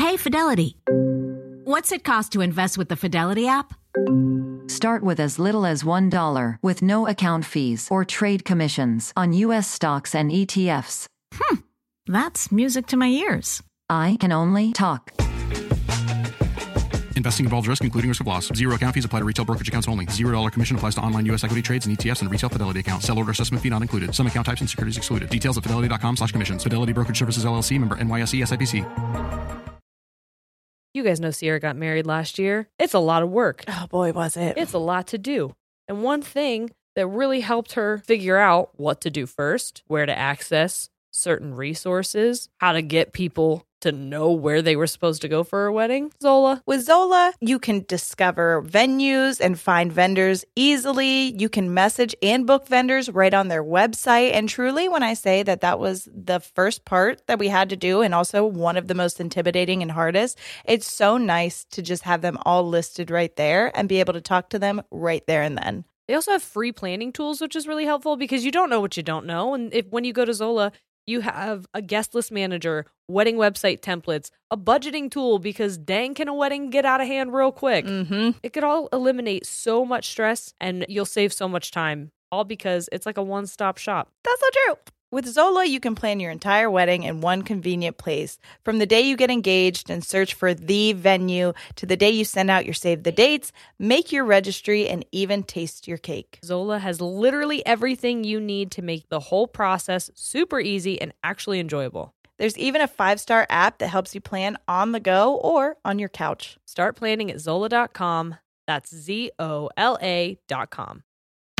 Hey, Fidelity. What's it cost to invest with the Fidelity app? Start with as little as $1 with no account fees or trade commissions on U.S. stocks and ETFs. That's music to my ears. I can only talk. Investing involves risk, including risk of loss. Zero account fees apply to retail brokerage accounts only. $0 commission applies to online U.S. equity trades and ETFs and retail Fidelity accounts. Sell order assessment fee not included. Some account types and securities excluded. Details at fidelity.com/commissions. Fidelity Brokerage Services, LLC, member NYSE, SIPC. You guys know Sierra got married last year. It's a lot of work. Oh boy, was it. It's a lot to do. And one thing that really helped her figure out what to do first, where to access certain resources, how to get people to know where they were supposed to go for her wedding, Zola. With Zola, you can discover venues and find vendors easily. You can message and book vendors right on their website. And truly, when I say that that was the first part that we had to do and also one of the most intimidating and hardest, it's so nice to just have them all listed right there and be able to talk to them right there and then. They also have free planning tools, which is really helpful because you don't know what you don't know. And when you go to Zola, you have a guest list manager, wedding website templates, a budgeting tool because dang, can a wedding get out of hand real quick? Mm-hmm. It could all eliminate so much stress and you'll save so much time, all because it's like a one-stop shop. That's so true. With Zola, you can plan your entire wedding in one convenient place. From the day you get engaged and search for the venue to the day you send out your save the dates, make your registry, and even taste your cake. Zola has literally everything you need to make the whole process super easy and actually enjoyable. There's even a 5-star app that helps you plan on the go or on your couch. Start planning at Zola.com. That's ZOLA.com.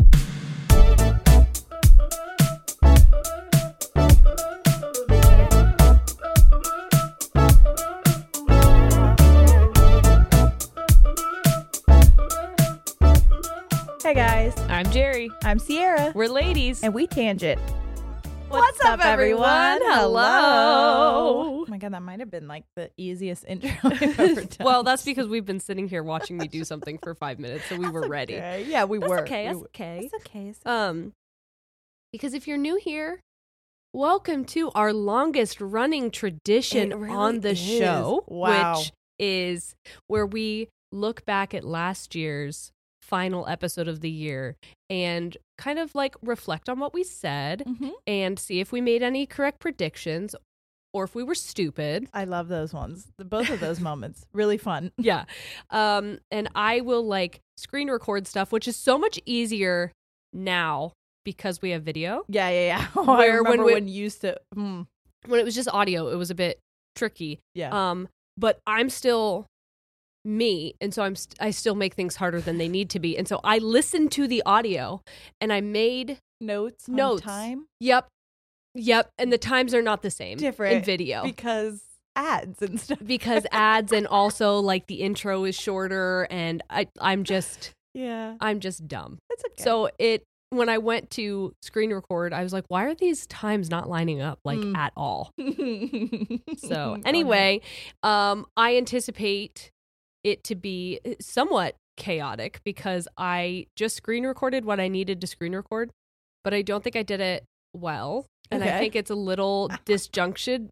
Hey guys, I'm Jerry. I'm Sierra. We're ladies. And we tangent. What's up, everyone? Hello. Oh my god, that might have been like the easiest intro I've ever done. Well, that's because we've been sitting here watching me do something for 5 minutes, so we were ready. Okay. Yeah, we were. Okay, that's okay. It's okay. Because if you're new here, welcome to our longest running tradition on the show, Wow. which is where we look back at last year's final episode of the year and kind of like reflect on what we said and see if we made any correct predictions or if we were stupid. I love those ones. Both of those moments. Really fun. Yeah. And I will like screen record stuff, which is so much easier now because we have video. Yeah. I remember when you used to... When it was just audio, it was a bit tricky. Yeah. But I'm still me, and so I still make things harder than they need to be. And so I listened to the audio and I made notes on time. Yep. And the times are not the same. Different in video because ads and stuff. Because ads and also like the intro is shorter and I'm just dumb. It's okay. So when I went to screen record, I was like, why are these times not lining up like at all? So anyway, I anticipate it to be somewhat chaotic because I just screen recorded what I needed to screen record, but I don't think I did it well. And I think it's a little functional?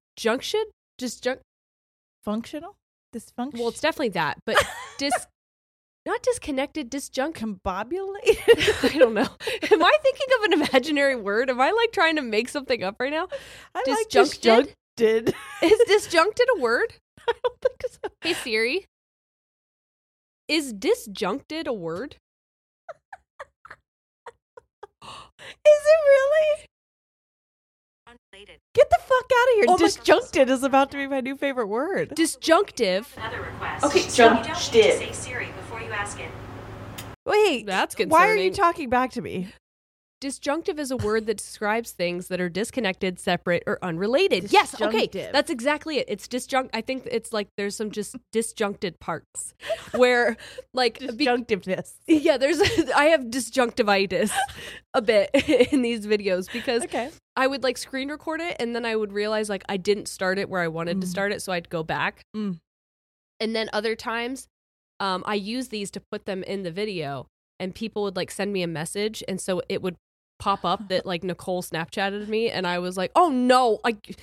Dysfunction? Well, it's definitely that, but not disconnected, combobulated? I don't know. Am I thinking of an imaginary word? Am I like trying to make something up right now? Disjuncted. Is disjuncted a word? I don't think so. Hey Siri, is disjuncted a word? Is it really? Unrelated. Get the fuck out of here. Oh Disjuncted is about to be my new favorite word. Disjunctive. Another request. Okay, so you don't need to juncted. say Siri before you ask it. Wait, That's why are concerning. you talking back to me? Disjunctive is a word that describes things that are disconnected, separate, or unrelated. Yes, okay. Disjunctive. That's exactly it. It's I think it's like there's some just disjuncted parts where like Disjunctiveness. Yeah, I have disjunctivitis a bit in these videos because I would like screen record it and then I would realize like I didn't start it where I wanted to start it, so I'd go back. And then other times I use these to put them in the video and people would like send me a message and so it would pop up that like Nicole Snapchatted me and I was like, oh no,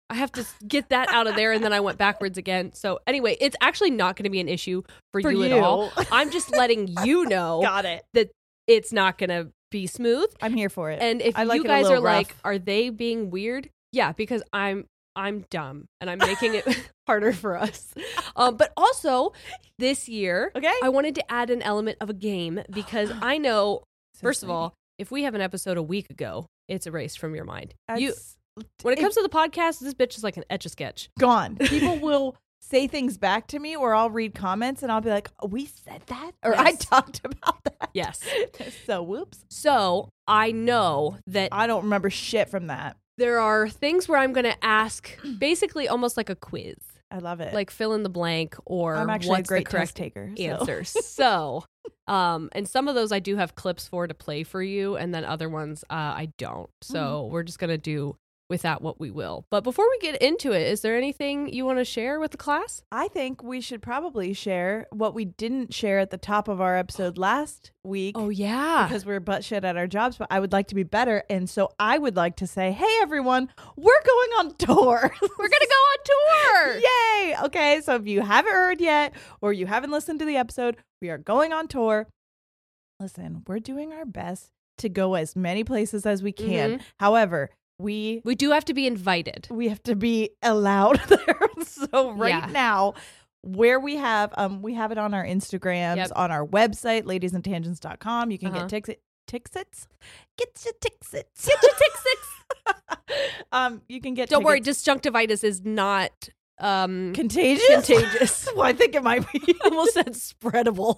I have to get that out of there, and then I went backwards again. So anyway, it's actually not going to be an issue for you at all. I'm just letting you know Got it. that it's not going to be smooth. I'm here for it. And if I like you it a guys little are like, rough. are they being weird? Yeah, because I'm dumb and I'm making it harder for us. But also this year, Okay. I wanted to add an element of a game because I know, first of all, if we have an episode a week ago, it's erased from your mind. When it comes to the podcast, this bitch is like an Etch-a-Sketch. gone. People will say things back to me, or I'll read comments and I'll be like, oh, we said that? Or I Yes. talked about that. Yes. So, whoops. So I know that I don't remember shit from that. there are things where I'm going to ask basically almost like a quiz, I love it. like fill in the blank or I'm actually what's a great the correct test taker. so. answers. So, and some of those I do have clips for to play for you, and then other ones I don't. So we're just going to do with that what we will. But before we get into it, is there anything you want to share with the class? I think we should probably share what we didn't share at the top of our episode last week. Oh, yeah. Because we're butt shit at our jobs, but I would like to be better. And so I would like to say, hey, everyone, we're going on tour. We're going to go on tour. Yay. Okay. So if you haven't heard yet, or you haven't listened to the episode, we are going on tour. Listen, we're doing our best to go as many places as we can. However, we do have to be invited. have to be allowed there. So right Yeah. now, where we have it on our Instagrams, Yep. on our website, ladiesandtangents.com. You can get tickets. Get your tickets. Get your tickets. You can get Don't worry, tickets. disjunctivitis is not Contagious? contagious. Well, I think it might be. I almost said spreadable.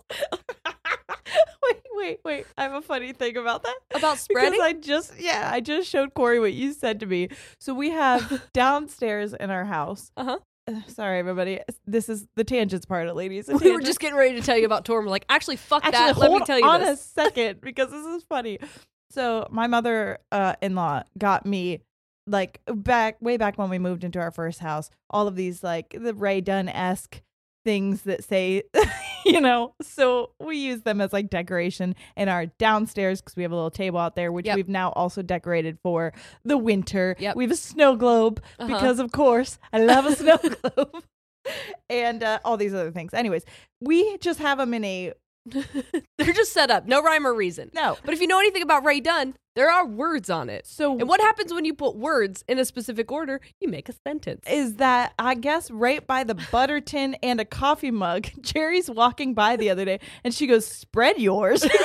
Wait. I have a funny thing about that. About spreading? Because I just showed Corey what you said to me. So we have downstairs in our house. Uh-huh. Sorry, everybody. This is the tangents part of Ladies and We were Tangents. just getting ready to tell you about tour. And we're like, actually, fuck that. Actually, Let me hold tell you on this. a second because this is funny. So my mother-in-law got me way back when we moved into our first house, all of these like the Ray Dunn-esque things that say, so we use them as like decoration in our downstairs because we have a little table out there, which Yep. we've now also decorated for the winter. Yep. We have a snow globe because of course I love a snow globe and all these other things. Anyways, we just have them in a, They're just set up. No rhyme or reason. no. But if you know anything about Ray Dunn, there are words on it. So And what happens when you put words in a specific order? You make a sentence. is that I guess right by the butter tin and a coffee mug, Jerry's walking by the other day and she goes, spread yours. And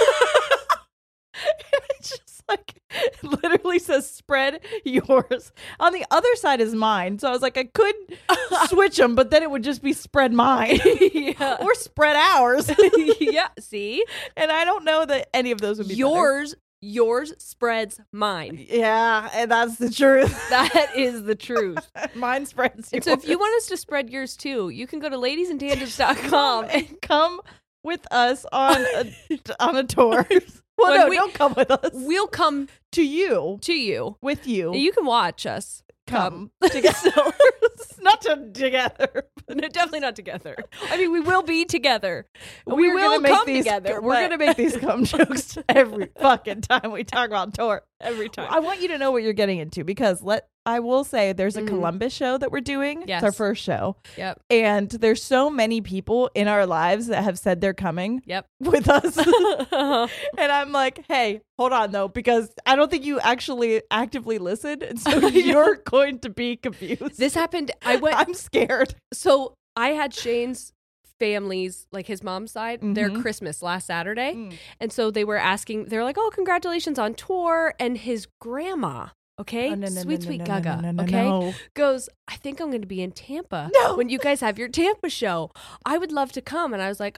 it's just like, it literally says spread yours. On the other side is mine. So I was like, I could switch them, but then it would just be spread mine Yeah. or spread ours. Yeah, see? And I don't know that any of those would be better. Yours spreads mine. Yeah, and that's the truth. That is the truth. Mine spreads And yours. so if you want us to spread yours too, you can go to ladiesandtangents.com. and come with us on a tour. Well, When no, we- don't come with us. We'll come To you, to you. with you. You can watch us come together. Not together. No, definitely not together. I mean, we will be together. We're will gonna make come these, together. We're gonna make these cum jokes every fucking time we talk about tour. every time. I want you to know what you're getting into because I will say there's a Columbus show that we're doing. Yes. It's our first show. Yep. And there's so many people in our lives that have said they're coming Yep. with us. And I'm like, hey, hold on though, because I don't think you actually actively listened. And so you're going to be confused. This happened. I'm scared. So I had Shane's family's, like his mom's side, their Mhm. Christmas last Saturday. Mm. And so they were like, oh, congratulations on tour. And his grandma, okay, Oh, no, sweet Gaga, no, okay, no. goes, I think I'm going to be in Tampa No. when you guys have your Tampa show. I would love to come. And I was like,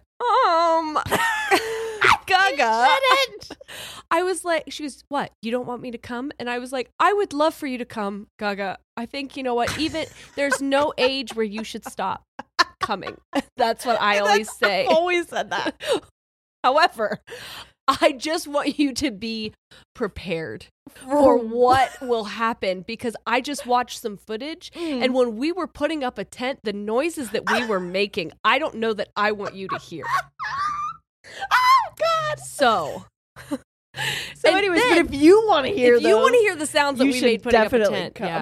Gaga. I was like, she was, what? You don't want me to come? And I was like, I would love for you to come, Gaga. I think, you know what? Even there's no age where you should stop coming. That's what I always say. I've always said that. However, I just want you to be prepared for what will happen because I just watched some footage and when we were putting up a tent, the noises that we were making, I don't know that I want you to hear. Oh, God. So anyways, but if you want to hear if you want to hear the sounds that you we should made putting up a definitely tent, come. yeah.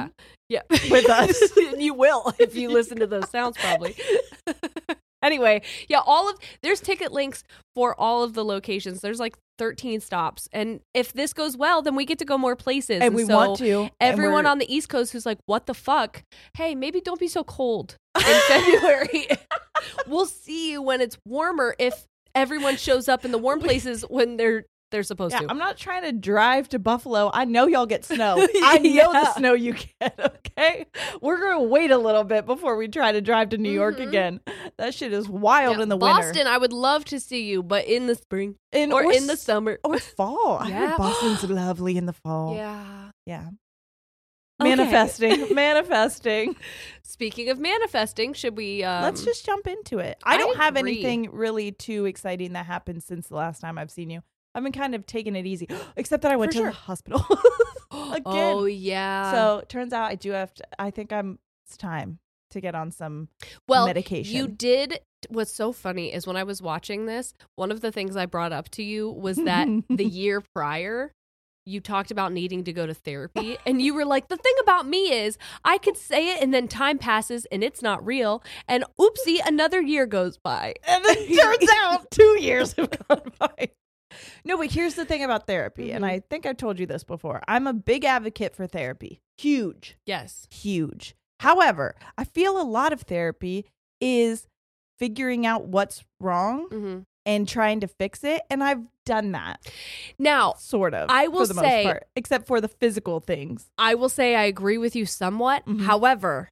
Yeah. with us. And you will if you listen to those sounds, probably. Anyway, yeah, there's ticket links for all of the locations. There's like 13 stops. And if this goes well, then we get to go more places. And we so want to. Everyone on the East Coast who's like, what the fuck? Hey, maybe don't be so cold in February. We'll see you when it's warmer if everyone shows up in the warm places when they're supposed to. I'm not trying to drive to Buffalo. I know y'all get snow. I know the snow you get, okay? We're going to wait a little bit before we try to drive to New York again. That shit is wild in the winter. Boston, I would love to see you, but in the spring or in the summer. Or fall. I Yeah. heard Boston's lovely in the fall. Yeah. Yeah. Okay. Manifesting. Speaking of manifesting, should we... Let's just jump into it. I don't have agree. anything really too exciting that happened since the last time I've seen you. I've been kind of taking it easy, except that I went to the hospital again. Oh, yeah. So it turns out it's time to get on some medication. You did. What's so funny is when I was watching this, one of the things I brought up to you was that the year prior, you talked about needing to go to therapy, and you were like, the thing about me is I could say it and then time passes and it's not real, and oopsie, another year goes by. And then it turns out 2 years have gone by. No, but here's the thing about therapy, and I think I've told you this before. I'm a big advocate for therapy. Huge. Yes. Huge. However, I feel a lot of therapy is figuring out what's wrong and trying to fix it, and I've done that. Now, sort of. I will for the say, most part, except for the physical things. I will say I agree with you somewhat. However,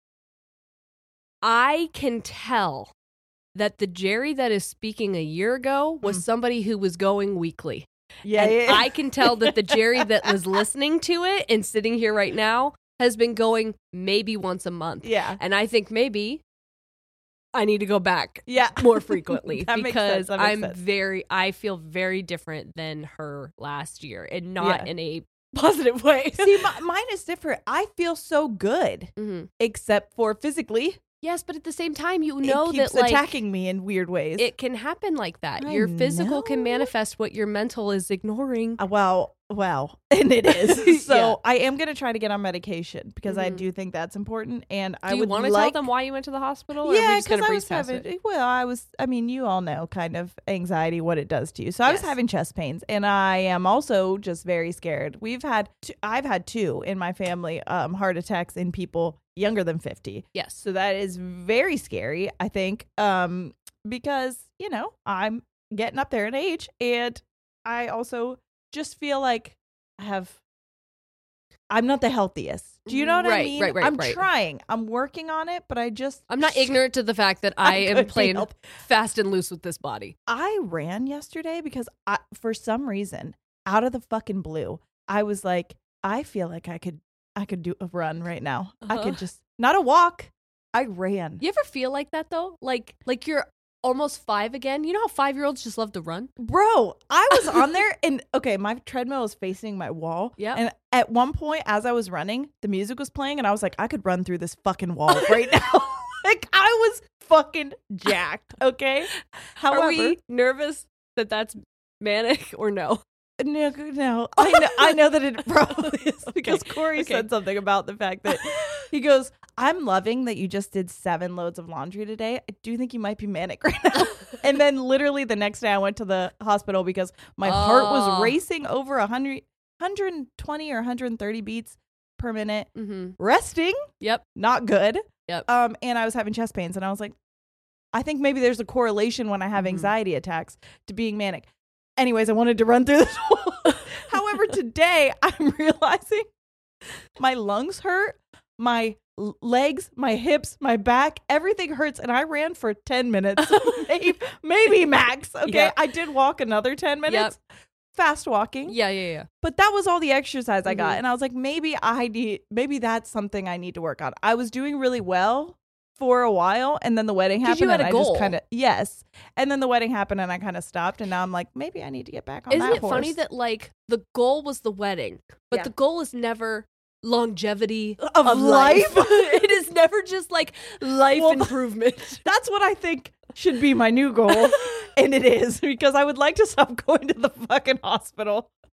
I can tell that the Jerry that is speaking a year ago was somebody who was going weekly. Yeah, and I can tell that the Jerry that was listening to it and sitting here right now has been going maybe once a month. Yeah. And I think maybe I need to go back more frequently because I feel very different than her last year, and not in a positive way. See, mine is different. I feel so good, except for physically. Yes, but at the same time, you know it keeps that attacking me in weird ways. It can happen like that. Your physical can manifest what your mental is ignoring. Well, and it is. So I am going to try to get on medication because I do think that's important. And Do you want to tell them why you went to the hospital? Or Yeah, because I was having. Well, you all know kind of anxiety, what it does to you. So I was having chest pains, and I am also just very scared. I've had 2 in my family heart attacks in people younger than 50. Yes. So that is very scary, I think, because, I'm getting up there in age, and I also just feel like I'm not the healthiest. Do you know what I mean? Right. I'm trying. I'm working on it, but I'm not ignorant to the fact that I am playing fast and loose with this body. I ran yesterday because for some reason, out of the fucking blue, I was like, I feel like I could do a run right now. I could just, not a walk. I ran. You ever feel like that though? Like you're almost 5 again? You know how 5-year-olds just love to run? Bro, I was on there and my treadmill is facing my wall. Yeah. And at one point as I was running, the music was playing and I was like, I could run through this fucking wall right now. Like I was fucking jacked. Okay. However, are we nervous that that's manic or no? No. I know that it probably is because Corey said something about the fact that he goes, I'm loving that you just did 7 loads of laundry today. I do think you might be manic right now. And then literally the next day I went to the hospital because my heart was racing over 120 or 130 beats per minute. Resting. Yep. Not good. Yep. And I was having chest pains and I was like, I think maybe there's a correlation when I have anxiety attacks to being manic. Anyways, I wanted to run through this whole. However, today I'm realizing my lungs hurt, my legs, my hips, my back, everything hurts. And I ran for 10 minutes, maybe max. Okay. Yep. I did walk another 10 minutes. Yep. Fast walking. Yeah. But that was all the exercise I got. And I was like, maybe that's something I need to work on. I was doing really well for a while, and then the wedding happened. You had and a goal. Yes. And then the wedding happened and I kind of stopped, and now I'm like, maybe I need to get back on that horse. Isn't it funny that like the goal was the wedding, but the goal is never longevity of life? It is never just like life improvement. That's what I think should be my new goal. And it is, because I would like to stop going to the fucking hospital.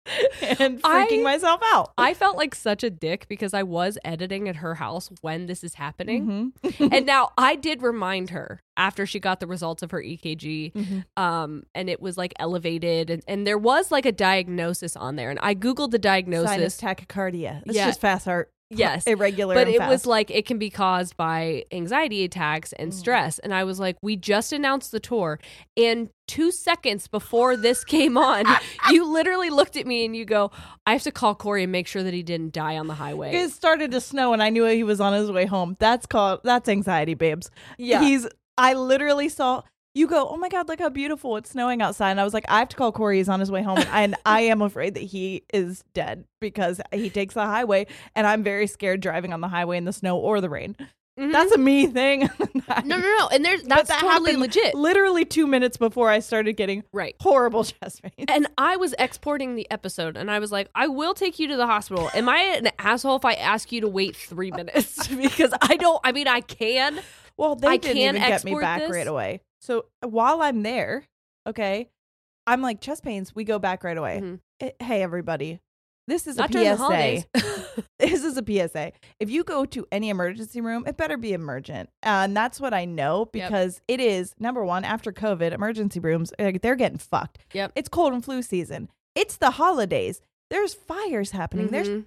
and freaking myself out. I felt like such a dick because I was editing at her house when this is happening. Mm-hmm. And now I did remind her after she got the results of her EKG, and it was like elevated, and there was like a diagnosis on there. And I Googled the diagnosis. Sinus tachycardia. It's just fast heart. Yes. Irregular. But and it fast. was like it can be caused by anxiety attacks and stress. And I was like, we just announced the tour. And 2 seconds before this came on, you literally looked at me and you go, I have to call Corey and make sure that he didn't die on the highway. It started to snow and I knew he was on his way home. That's anxiety, babes. Yeah. I literally saw you go, oh my God, look how beautiful. It's snowing outside. And I was like, I have to call Corey. He's on his way home. And I am afraid that he is dead because he takes the highway. And I'm very scared driving on the highway in the snow or the rain. Mm-hmm. That's a me thing. No. And that's that totally happened legit. Literally 2 minutes before I started getting horrible chest pains. And I was exporting the episode and I was like, I will take you to the hospital. Am I an asshole if I ask you to wait 3 minutes? Because I can. Well, they I didn't can even get me export back this. right away. So while I'm there, okay, I'm like, chest pains, we go back right away. Mm-hmm. Hey, everybody, this is Not a during the PSA. holidays. This is a PSA. If you go to any emergency room, it better be emergent. And that's what I know because it is, number one, after COVID, emergency rooms, they're getting fucked. Yep. It's cold and flu season. It's the holidays. There's fires happening. Mm-hmm.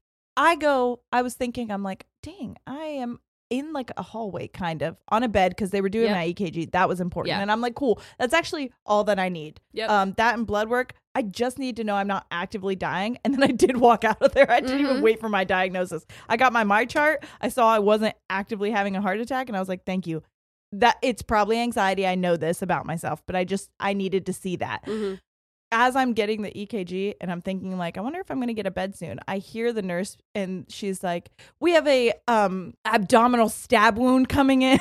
I was thinking, I'm like, dang, I am in like a hallway kind of on a bed because they were doing my EKG. That was important. Yeah. And I'm like, cool. That's actually all that I need. Yep. That and blood work. I just need to know I'm not actively dying. And then I did walk out of there. I didn't even wait for my diagnosis. I got my chart. I saw I wasn't actively having a heart attack. And I was like, thank you. That it's probably anxiety. I know this about myself, but I needed to see that. Mm-hmm. As I'm getting the EKG and I'm thinking like, I wonder if I'm going to get a bed soon. I hear the nurse and she's like, we have a abdominal stab wound coming in.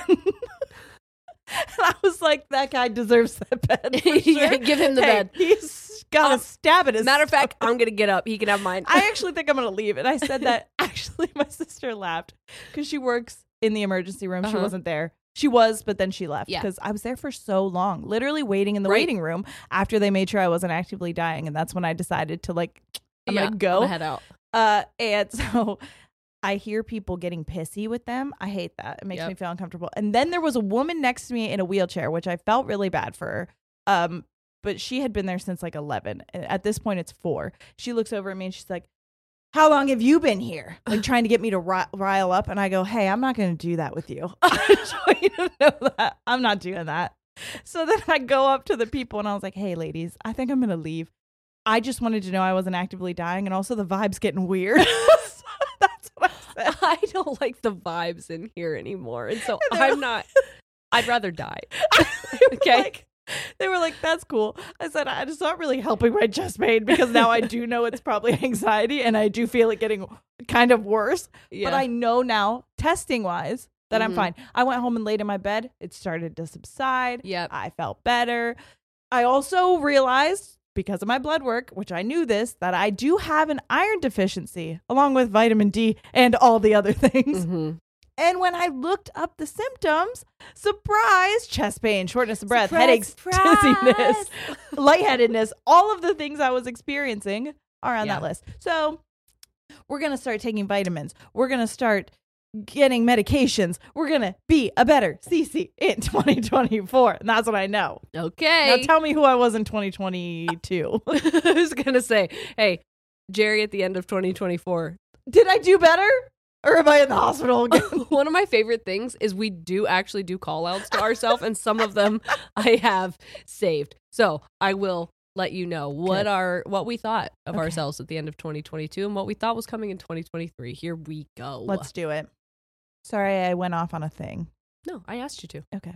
And I was like, that guy deserves that bed. For sure. Give him the bed. He's got a stab in his Matter of fact, stomach. I'm going to get up. He can have mine. I actually think I'm going to leave. And I said that actually my sister laughed because she works in the emergency room. She wasn't there. She was, but then she left because I was there for so long, literally waiting in the waiting room after they made sure I wasn't actively dying. And that's when I decided to I'm going to go. Head out. And so I hear people getting pissy with them. I hate that. It makes me feel uncomfortable. And then there was a woman next to me in a wheelchair, which I felt really bad for her. But she had been there since like 11. And at this point, it's 4. She looks over at me and she's like, how long have you been here? Like trying to get me to rile up. And I go, hey, I'm not going to do that with you. I just want you to know that. I'm not doing that. So then I go up to the people and I was like, hey, ladies, I think I'm going to leave. I just wanted to know I wasn't actively dying. And also the vibe's getting weird. So that's what I said. I don't like the vibes in here anymore. And so I'm not. I'd rather die. Okay. They were like, that's cool. I said, it's not really helping my chest pain because now I do know it's probably anxiety and I do feel it getting kind of worse. Yeah. But I know now, testing wise, that I'm fine. I went home and laid in my bed. It started to subside. Yep. I felt better. I also realized because of my blood work, which I knew this, that I do have an iron deficiency along with vitamin D and all the other things. Mm-hmm. And when I looked up the symptoms, surprise, chest pain, shortness of breath, headaches, dizziness, lightheadedness, all of the things I was experiencing are on that list. So we're going to start taking vitamins. We're going to start getting medications. We're going to be a better Cece in 2024. And that's what I know. Okay. Now tell me who I was in 2022. I was going to say, hey, Jerry at the end of 2024. Did I do better? Or am I in the hospital again? One of my favorite things is we do actually do call outs to ourselves, and some of them I have saved. So I will let you know what we thought of ourselves at the end of 2022 and what we thought was coming in 2023. Here we go. Let's do it. Sorry, I went off on a thing. No, I asked you to. Okay.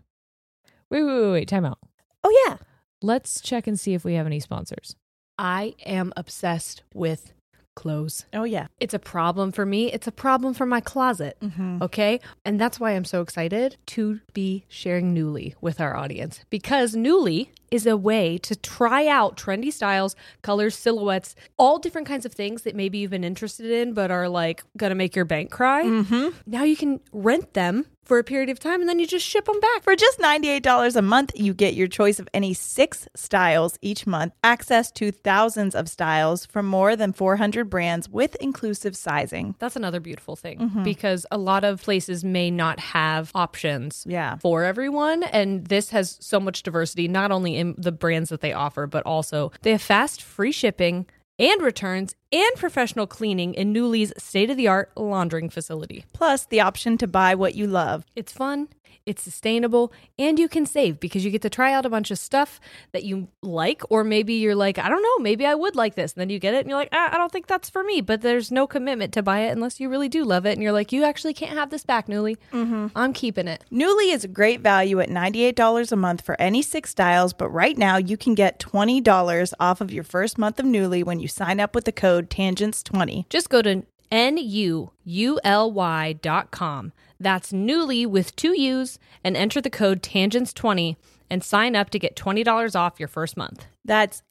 Wait. Time out. Oh, yeah. Let's check and see if we have any sponsors. I am obsessed with clothes. Oh, yeah. It's a problem for me. It's a problem for my closet. Mm-hmm. Okay. And that's why I'm so excited to be sharing Nuuly with our audience, because Nuuly is a way to try out trendy styles, colors, silhouettes, all different kinds of things that maybe you've been interested in but are like gonna make your bank cry. Mm-hmm. Now you can rent them for a period of time and then you just ship them back. For just $98 a month, you get your choice of any 6 styles each month, access to thousands of styles from more than 400 brands with inclusive sizing. That's another beautiful thing because a lot of places may not have options for everyone. And this has so much diversity, not only in the brands that they offer, but also they have fast, free shipping and returns and professional cleaning in Nuuly's state-of-the-art laundering facility. Plus, the option to buy what you love. It's fun, it's sustainable, and you can save because you get to try out a bunch of stuff that you like, or maybe you're like, I don't know, maybe I would like this. And then you get it and you're like, I don't think that's for me, but there's no commitment to buy it unless you really do love it. And you're like, you actually can't have this back, Nuuly. I'm keeping it. Nuuly is a great value at $98 a month for any 6 styles, but right now you can get $20 off of your first month of Nuuly when you sign up with the code TANGENTS20. Just go to NUULY.com. That's Nuuly with 2 U's and enter the code TANGENTS20 and sign up to get $20 off your first month. That's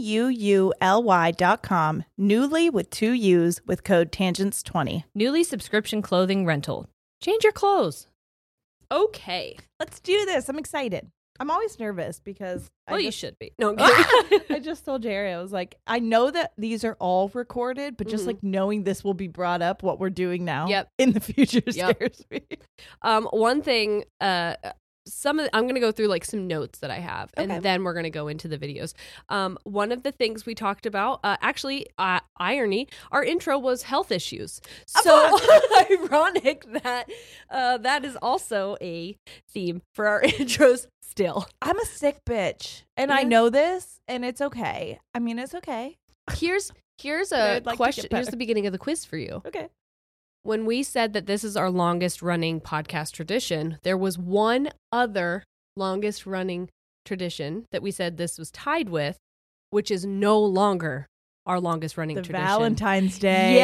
NUULY.com. Nuuly with 2 U's with code TANGENTS20. Nuuly subscription clothing rental. Change your clothes. Okay. Let's do this. I'm excited. I'm always nervous because you should be. No, I'm kidding. I just told Jerry, I was like, I know that these are all recorded, but just like knowing this will be brought up, what we're doing now in the future scares me. One thing, I'm going to go through like some notes that I have, and then we're going to go into the videos. One of the things we talked about, irony, our intro was health issues. So ironic that that is also a theme for our intros still. I'm a sick bitch, and I know this, and it's okay. I mean, it's okay. Here's a question. Here's the beginning of the quiz for you. Okay. When we said that this is our longest running podcast tradition, there was one other longest running tradition that we said this was tied with, which is no longer our longest running tradition. Valentine's Day.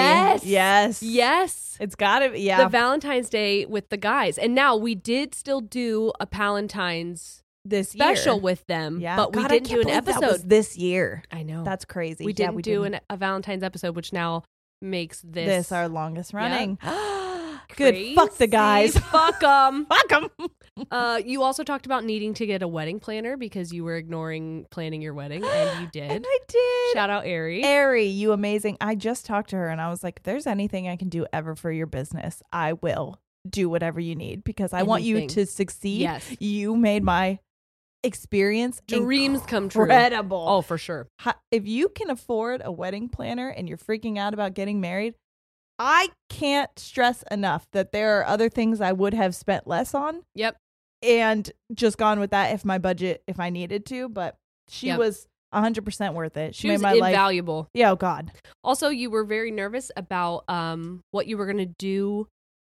Yes. It's got to be, The Valentine's Day with the guys. And now we did still do a Valentine's this special year with them, but we didn't do an episode. That was this year. I know. That's crazy. We didn't do a Valentine's episode, which now makes this our longest running. Good. Crazy. Fuck the guys. Fuck them. Fuck them. You also talked about needing to get a wedding planner because you were ignoring planning your wedding, and you did. And I did. Shout out Ari. Ari, you amazing. I just talked to her and I was like, if there's anything I can do ever for your business, I will do whatever you need because I want you to succeed. Yes. You made my experience dreams come true. Incredible. Oh, for sure. If you can afford a wedding planner and you're freaking out about getting married, I can't stress enough that there are other things I would have spent less on. Yep. And just gone with that if I needed to, but she was 100% worth it. She made my invaluable life. Yeah, oh God. Also, you were very nervous about what you were going to do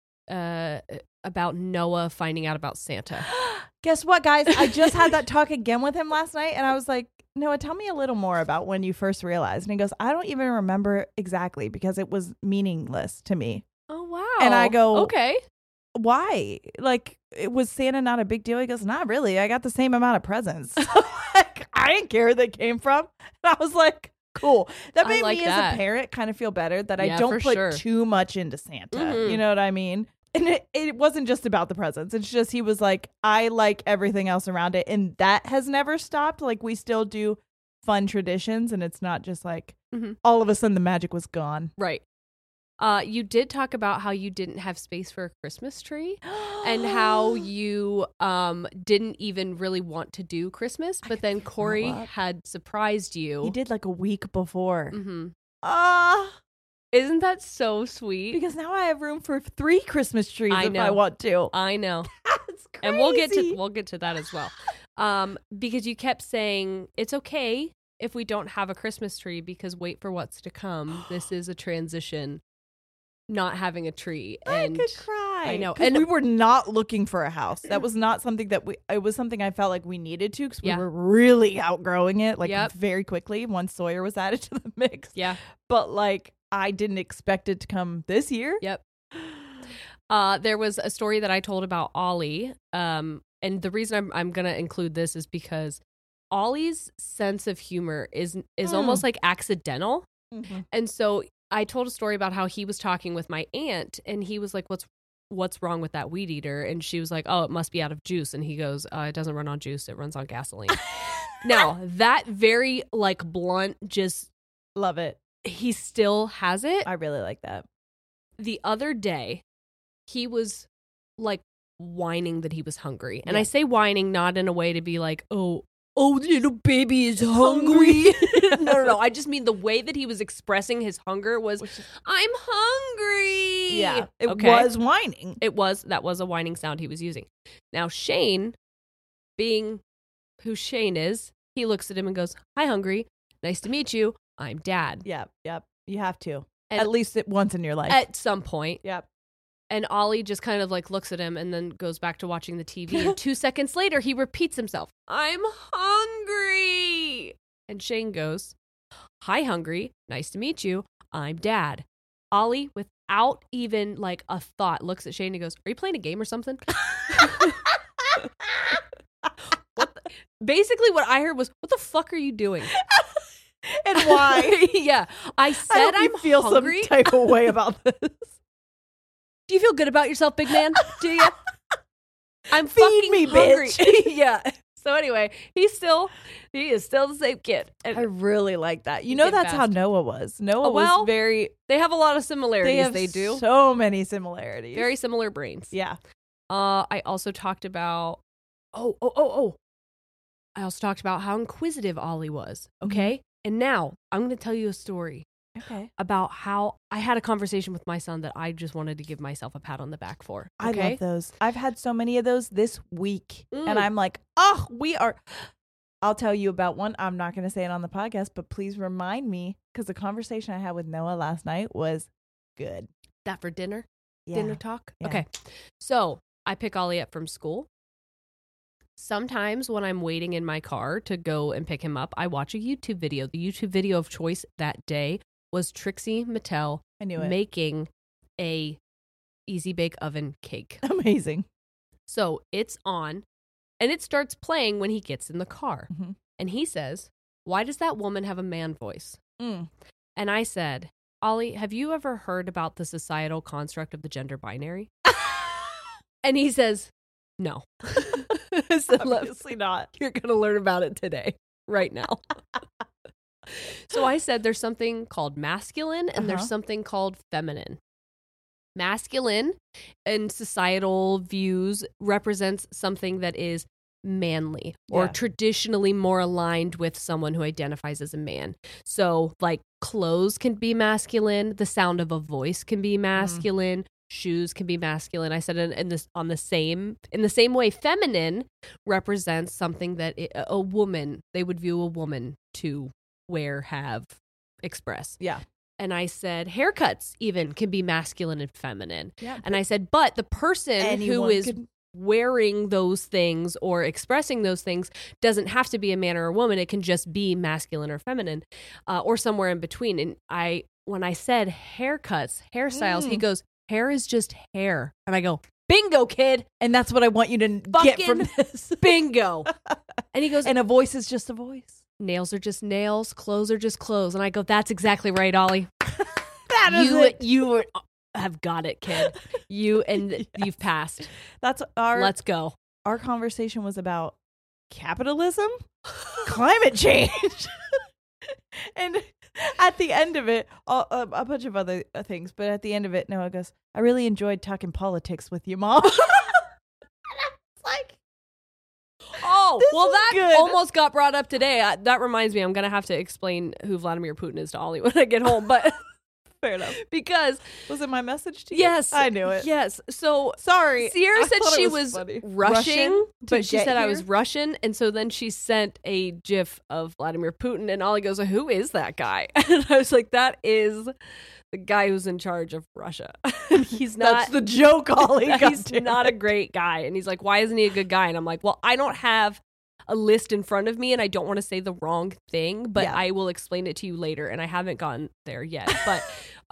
about Noah finding out about Santa. Guess what, guys? I just had that talk again with him last night, and I was like, Noah, tell me a little more about when you first realized. And he goes, I don't even remember exactly because it was meaningless to me. Oh, wow. And I go, okay. Why? Like, was Santa not a big deal? He goes, not really. I got the same amount of presents. Like, I didn't care where they came from. And I was like, cool. That made me as a parent kind of feel better that I don't put too much into Santa. Mm-hmm. You know what I mean? And it wasn't just about the presents. It's just he was like, I like everything else around it. And that has never stopped. Like, we still do fun traditions. And it's not just like all of a sudden the magic was gone. Right. You did talk about how you didn't have space for a Christmas tree and how you didn't even really want to do Christmas. But then Corey had surprised you. He did like a week before. Isn't that so sweet? Because now I have room for 3 Christmas trees if I want to. I know. That's crazy. And we'll get to that as well. Because you kept saying it's okay if we don't have a Christmas tree because wait for what's to come. This is a transition. Not having a tree. And I could cry. I know. And we were not looking for a house. That was not something it was something I felt like we needed to because we were really outgrowing it very quickly once Sawyer was added to the mix. Yeah. But like, I didn't expect it to come this year. Yep. There was a story that I told about Ollie. And the reason I'm going to include this is because Ollie's sense of humor is almost like accidental. Mm-hmm. And so I told a story about how he was talking with my aunt and he was like, what's wrong with that weed eater? And she was like, oh, it must be out of juice. And he goes, it doesn't run on juice. It runs on gasoline. Now, that very like blunt, just Love it. he still has it. I really like that. The other day, he was like whining that he was hungry. And Yeah. I say whining not in a way to be like, oh, little baby is hungry. No. I just mean the way that he was expressing his hunger was, I'm hungry. Yeah. It Okay? was whining. That was a whining sound he was using. Now, Shane, being who Shane is, he looks at him and goes, hi, hungry. Nice to meet you. I'm Dad. Yep. You have to. And at least once in your life. At some point. Yep. And Ollie just kind of like looks at him and then goes back to watching the TV. And 2 seconds later, he repeats himself, I'm hungry. And Shane goes, hi, hungry. Nice to meet you. I'm Dad. Ollie, without even like a thought, looks at Shane and goes, are you playing a game or something? Basically, what I heard was, what the fuck are you doing? And why? Yeah. I said I hope I'm you feel hungry. some type of way about this. Do you feel good about yourself, big man? Do you? I'm Feed fucking me, hungry. bitch. Yeah. So anyway, he is still the same kid. And I really like that. You know, Get that's how fast. Noah was. Noah well, was very. they have a lot of similarities. They do. so many similarities. Very similar brains. Yeah. I also talked about I also talked about how inquisitive Ollie was. Okay. And now I'm going to tell you a story Okay. about how I had a conversation with my son that I just wanted to give myself a pat on the back for. I Okay? love those. I've had so many of those this week. Mm. And I'm like, oh, we are. I'll tell you about one. I'm not going to say it on the podcast, but please remind me because the conversation I had with Noah last night was good. That for dinner? Yeah. Dinner talk? Yeah. Okay. So I pick Ollie up from school. Sometimes when I'm waiting in my car to go and pick him up, I watch a YouTube video. The YouTube video of choice that day was Trixie Mattel I knew it. making a Easy Bake Oven cake. Amazing. So it's on and it starts playing when he gets in the car. Mhm. And he says, why does that woman have a man voice? Mm. And I said, Ollie, have you ever heard about the societal construct of the gender binary? And he says, no. So Obviously not. you're going to learn about it today, right now. So I said there's something called masculine and there's something called feminine. Masculine in societal views represents something that is manly or Yeah. traditionally more aligned with someone who identifies as a man. So like clothes can be masculine, the sound of a voice can be masculine, shoes can be masculine. I said in the same way feminine represents something that a woman, they would view a woman to wear, have, express. Yeah. And I said haircuts even can be masculine and feminine. Yeah. And I said, but the person who Anyone is could- wearing those things or expressing those things doesn't have to be a man or a woman. It can just be masculine or feminine or somewhere in between. And when I said haircuts, hairstyles, he goes, hair is just hair. And I go, bingo, kid. And that's what I want you to get from Fucking this. Bingo. And he goes, And a voice is just a voice. nails are just nails, clothes are just clothes. And I go, that's exactly right, Ollie. That is it. You have got it, kid. You've passed. That's Let's go. our conversation was about capitalism, climate change, and at the end of it, a bunch of other things. But at the end of it, Noah goes, "I really enjoyed talking politics with you, Mom." It's like, Oh, This well, is that good. almost got brought up today. That reminds me, I'm going to have to explain who Vladimir Putin is to Ollie when I get home. But fair enough. because, Was it my message to you? yes. I knew it. Yes. So Sorry, Sierra I said thought it she was funny. rushing, to but she get said I was here? Russian. And so then she sent a GIF of Vladimir Putin. And Ollie goes, who is that guy? And I was like, that is the guy who's in charge of Russia. He's not. That's the joke, Ollie. He's not a great guy. And he's like, why isn't he a good guy? And I'm like, well, I don't have a list in front of me and I don't want to say the wrong thing, but Yeah. I will explain it to you later. And I haven't gotten there yet. But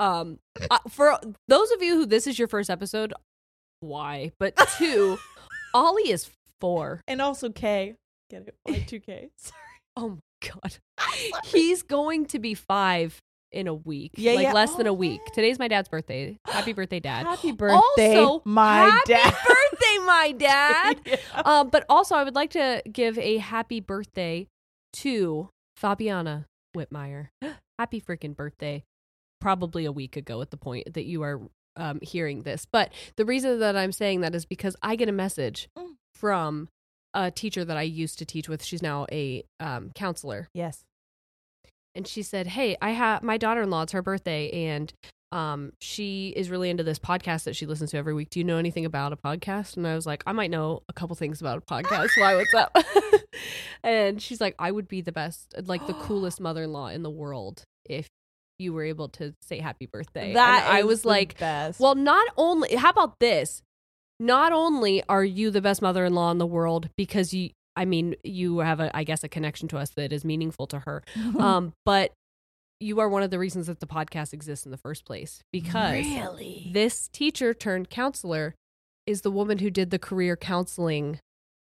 for those of you who this is your first episode, why? But 2, Ollie is 4. And also K. Get it? Y2K. Sorry. Oh my God. He's going to be 5 in a week. Yeah, like yeah. less than a Oh, week. man. Today's my dad's birthday. Happy birthday, Dad. Happy birthday, also, my happy dad. birthday, my dad. Yeah. But also, I would like to give a happy birthday to Fabiana Whitmire. Happy freaking birthday. Probably a week ago at the point that you are hearing this. But the reason that I'm saying that is because I get a message from a teacher that I used to teach with. She's now a counselor. Yes. And she said, hey, my daughter-in-law, it's her birthday, and she is really into this podcast that she listens to every week. Do you know anything about a podcast? And I was like, I might know a couple things about a podcast. Why, what's up? And she's like, I would be the best, like the coolest mother-in-law in the world if you were able to say happy birthday. That and I is was the like, best. well, not only, how about this? Not only are you the best mother-in-law in the world because you have I guess a connection to us that is meaningful to her. But you are one of the reasons that the podcast exists in the first place, because this teacher turned counselor is the woman who did the career counseling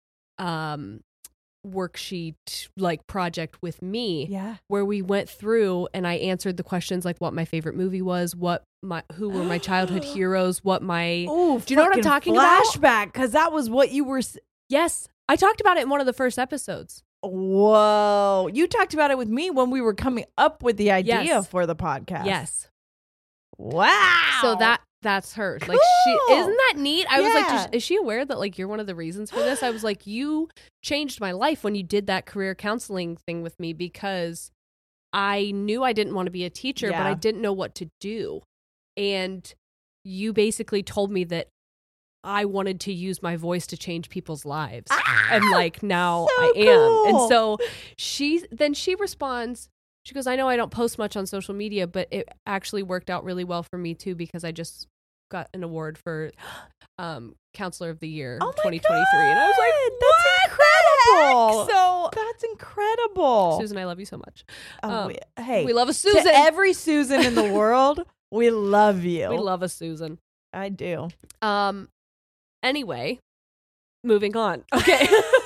worksheet like project with me. Yeah. Where we went through and I answered the questions like what my favorite movie was, who were my childhood heroes, what my Oh, do you know what I'm talking about? Flashback, because that was what you were. Yes. I talked about it in one of the first episodes. Whoa. You talked about it with me when we were coming up with the idea Yes. for the podcast. Yes. Wow. So that's her. Cool. Like, isn't that neat? I was Yeah. like, is she aware that like you're one of the reasons for this? I was like, you changed my life when you did that career counseling thing with me, because I knew I didn't want to be a teacher, but Yeah. I didn't know what to do. And you basically told me that I wanted to use my voice to change people's lives. And like now So I am. cool. And so she responds, she goes, I know I don't post much on social media, but it actually worked out really well for me too, because I just got an award for Counselor of the Year 2023. And I was like, that's incredible. So That's incredible. Susan, I love you so much. Hey, we love a Susan. To every Susan in the world, we love you. We love a Susan. I do. Anyway, moving on. Okay.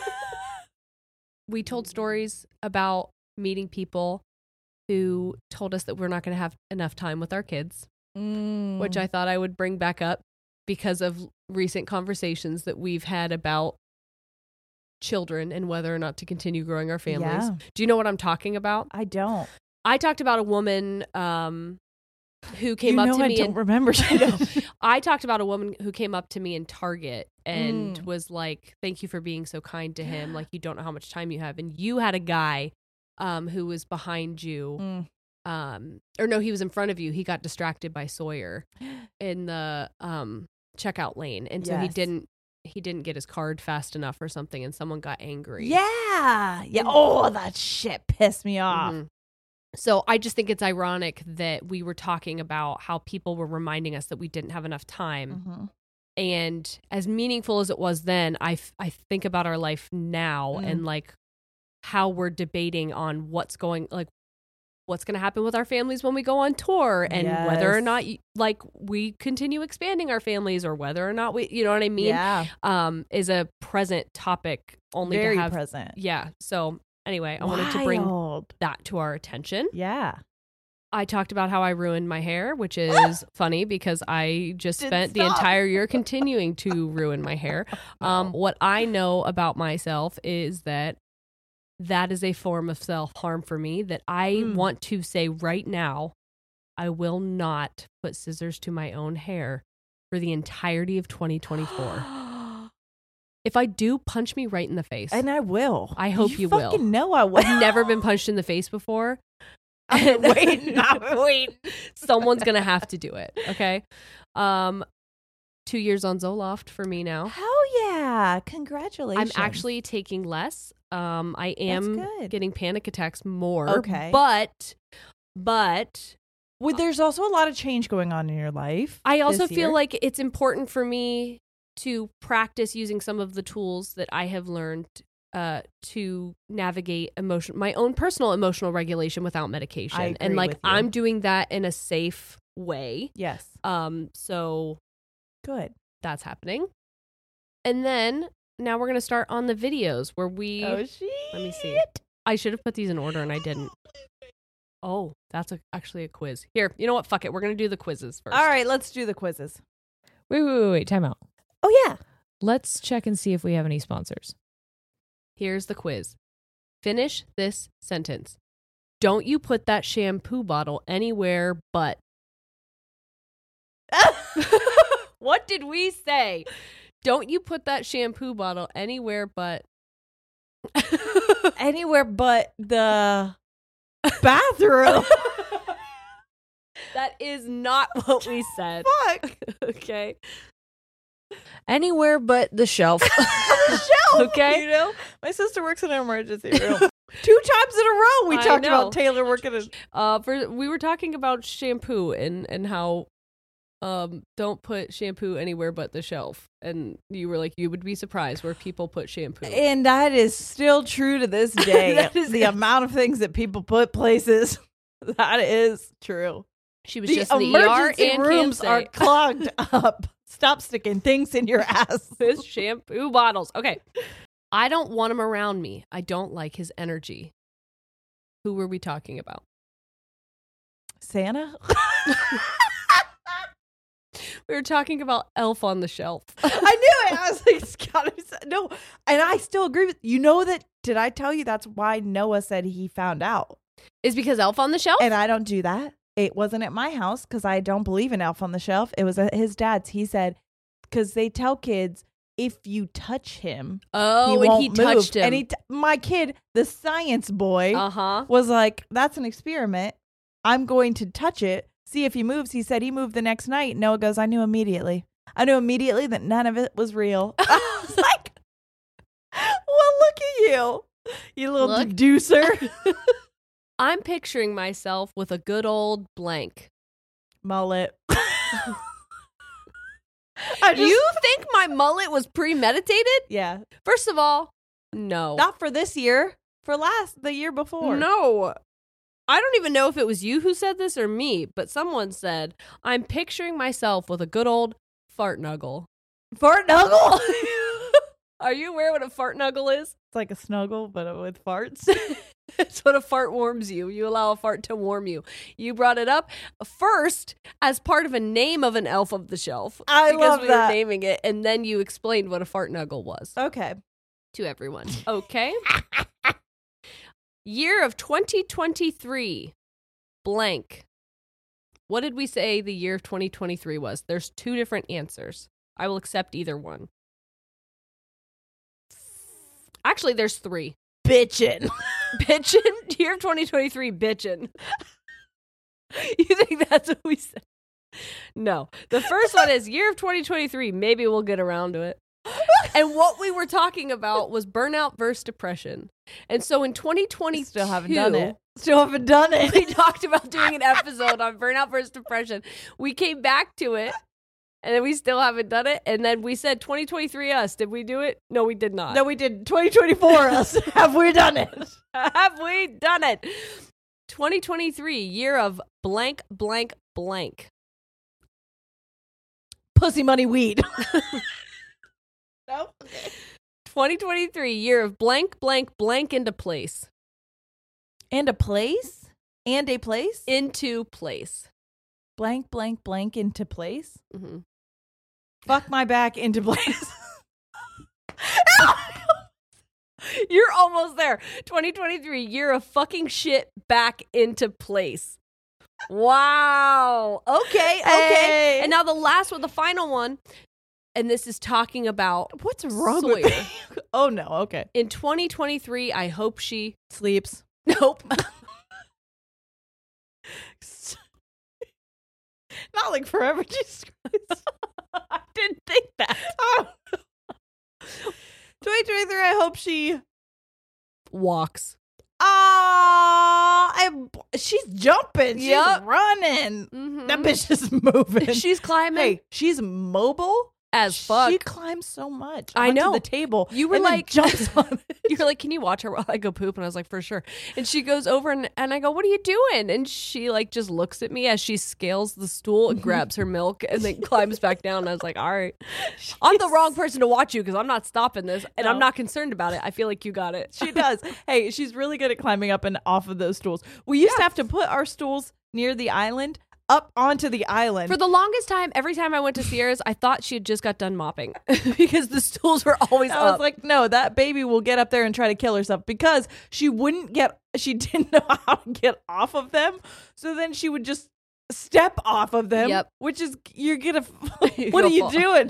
We told stories about meeting people who told us that we're not going to have enough time with our kids, which I thought I would bring back up because of recent conversations that we've had about children and whether or not to continue growing our families. Yeah. Do you know what I'm talking about? I don't. I talked about a woman who came up to me. I don't remember. I talked about a woman who came up to me in Target and was like, thank you for being so kind to him. Like, you don't know how much time you have. And you had a guy who was behind you. Or no, he was in front of you. He got distracted by Sawyer in the checkout lane. And so he didn't get his card fast enough or something. And someone got angry. Yeah. Oh, that shit pissed me off. Mm-hmm. So I just think it's ironic that we were talking about how people were reminding us that we didn't have enough time. And as meaningful as it was then, I think about our life now and like how we're debating on what's going to happen with our families when we go on tour, and whether or not like we continue expanding our families, or whether or not we, you know what I mean? Yeah. Is a present topic only Very to have present. Yeah. So anyway, I wanted to bring Wild. that to our attention. Yeah. I talked about how I ruined my hair, which is funny because I just spent the stop. entire year continuing to ruin my hair. What I know about myself is that is a form of self-harm for me, that I want to say right now, I will not put scissors to my own hair for the entirety of 2024. If I do, punch me right in the face. And I will. I hope you will. fucking know I will. I've never been punched in the face before. I'm waiting. Someone's gonna have to do it. Okay. 2 years on Zoloft for me now. Hell yeah. Congratulations. I'm actually taking less. I am good. getting panic attacks more. Okay. But Well, there's also a lot of change going on in your life. I also this feel year. like it's important for me to practice using some of the tools that I have learned to navigate my own personal emotional regulation without medication. I agree and like with you. I'm doing that in a safe way. Yes. So Good. that's happening. And then now we're going to start on the videos where we Oh, shit. let me see. I should have put these in order and I didn't. Oh, that's actually a quiz. Here, you know what? Fuck it. We're going to do the quizzes first. All right, let's do the quizzes. Wait. Time out. Oh, yeah. Let's check and see if we have any sponsors. Here's the quiz. Finish this sentence. Don't you put that shampoo bottle anywhere but. What did we say? Don't you put that shampoo bottle anywhere but. Anywhere but the bathroom. That is not what we said. Fuck. Okay. Anywhere but the shelf. The shelf. Okay. You know, my sister works in an emergency room. 2 times in a row we I talked know. about Taylor working in. We were talking about shampoo and how don't put shampoo anywhere but the shelf. And you were like, you would be surprised where people put shampoo. And that is still true to this day. That is the amount of things that people put places. That is true. She was The just in the ER emergency and rooms can't are say clogged up. Stop sticking things in your ass. with shampoo bottles. Okay. I don't want him around me. I don't like his energy. Who were we talking about? Santa? We were talking about Elf on the Shelf. I knew it. I was like, it's gotta be no. And I still agree with you. Know that? Did I tell you that's why Noah said he found out? Is because Elf on the Shelf? And I don't do that. It wasn't at my house because I don't believe in Elf on the Shelf. It was at his dad's. He said, because they tell kids if you touch him, oh, he and he won't touched move. him. And my kid, the science boy, Uh-huh. was like, that's an experiment. I'm going to touch it, see if he moves. He said he moved the next night. Noah goes, I knew immediately that none of it was real. I was like, well, look at you, you little Look. deducer. I'm picturing myself with a good old blank. Mullet. You think my mullet was premeditated? Yeah. First of all, no. Not for this year. For the year before. No. I don't even know if it was you who said this or me, but someone said, I'm picturing myself with a good old fart nuggle. Fart nuggle? Are you aware what a fart nuggle is? It's like a snuggle, but with farts. It's what a fart warms you. You allow a fart to warm you. You brought it up first as part of a name of an Elf of the Shelf. I because love we that. were naming it, and then you explained what a fart nuggle was Okay. to everyone. Okay. Year of 2023. Blank. What did we say the year of 2023 was? There's 2 different answers. I will accept either one. Actually, there's 3. Bitchin'. Bitchin'? Year of 2023, bitchin'. You think that's what we said? No. The first one is year of 2023. Maybe we'll get around to it. And what we were talking about was burnout versus depression. And so in 2022, Still haven't done it. we talked about doing an episode on burnout versus depression. We came back to it, and then we still haven't done it. And then we said 2023 us. Did we do it? No, we did not. No, we did 2024 us. Have we done it? Have we done it? 2023, year of blank, blank, blank. Pussy, money, weed. No. 2023, year of blank, blank, blank into place. And a place? And a place? Into place. Blank, blank, blank into place? Mm-hmm. Fuck my back into place. You're almost there. 2023, year of fucking shit back into place. Wow. Okay. Hey. And now the last one, the final one, and this is talking about What's wrong Sawyer. with me? Oh, no. Okay. In 2023, I hope she Sleeps. Nope. Not like forever. Jesus Christ. I didn't think that. 2023, I hope she... Walks. She's jumping. She's Yep. running. Mhm. That bitch is moving. She's climbing. Hey, she's mobile as fuck. She climbs so much. I onto know. the table. You were and then like, jumps on it. You were like, can you watch her while I go poop? And I was like, for sure. And she goes over and I go, what are you doing? And she like just looks at me as she scales the stool and grabs her milk and then climbs back down. And I was like, all right, I'm the wrong person to watch you because I'm not stopping this and I'm not concerned about it. I feel like you got it. She does. Hey, she's really good at climbing up and off of those stools. We used to have to put our stools near the island up onto the island. For the longest time, every time I went to Sierra's, I thought she had just got done mopping because the stools were always I up. was like, no, that baby will get up there and try to kill herself because she didn't know how to get off of them. So then she would just step off of them, Yep. which is, you're going to, You're what are gonna you fall. doing?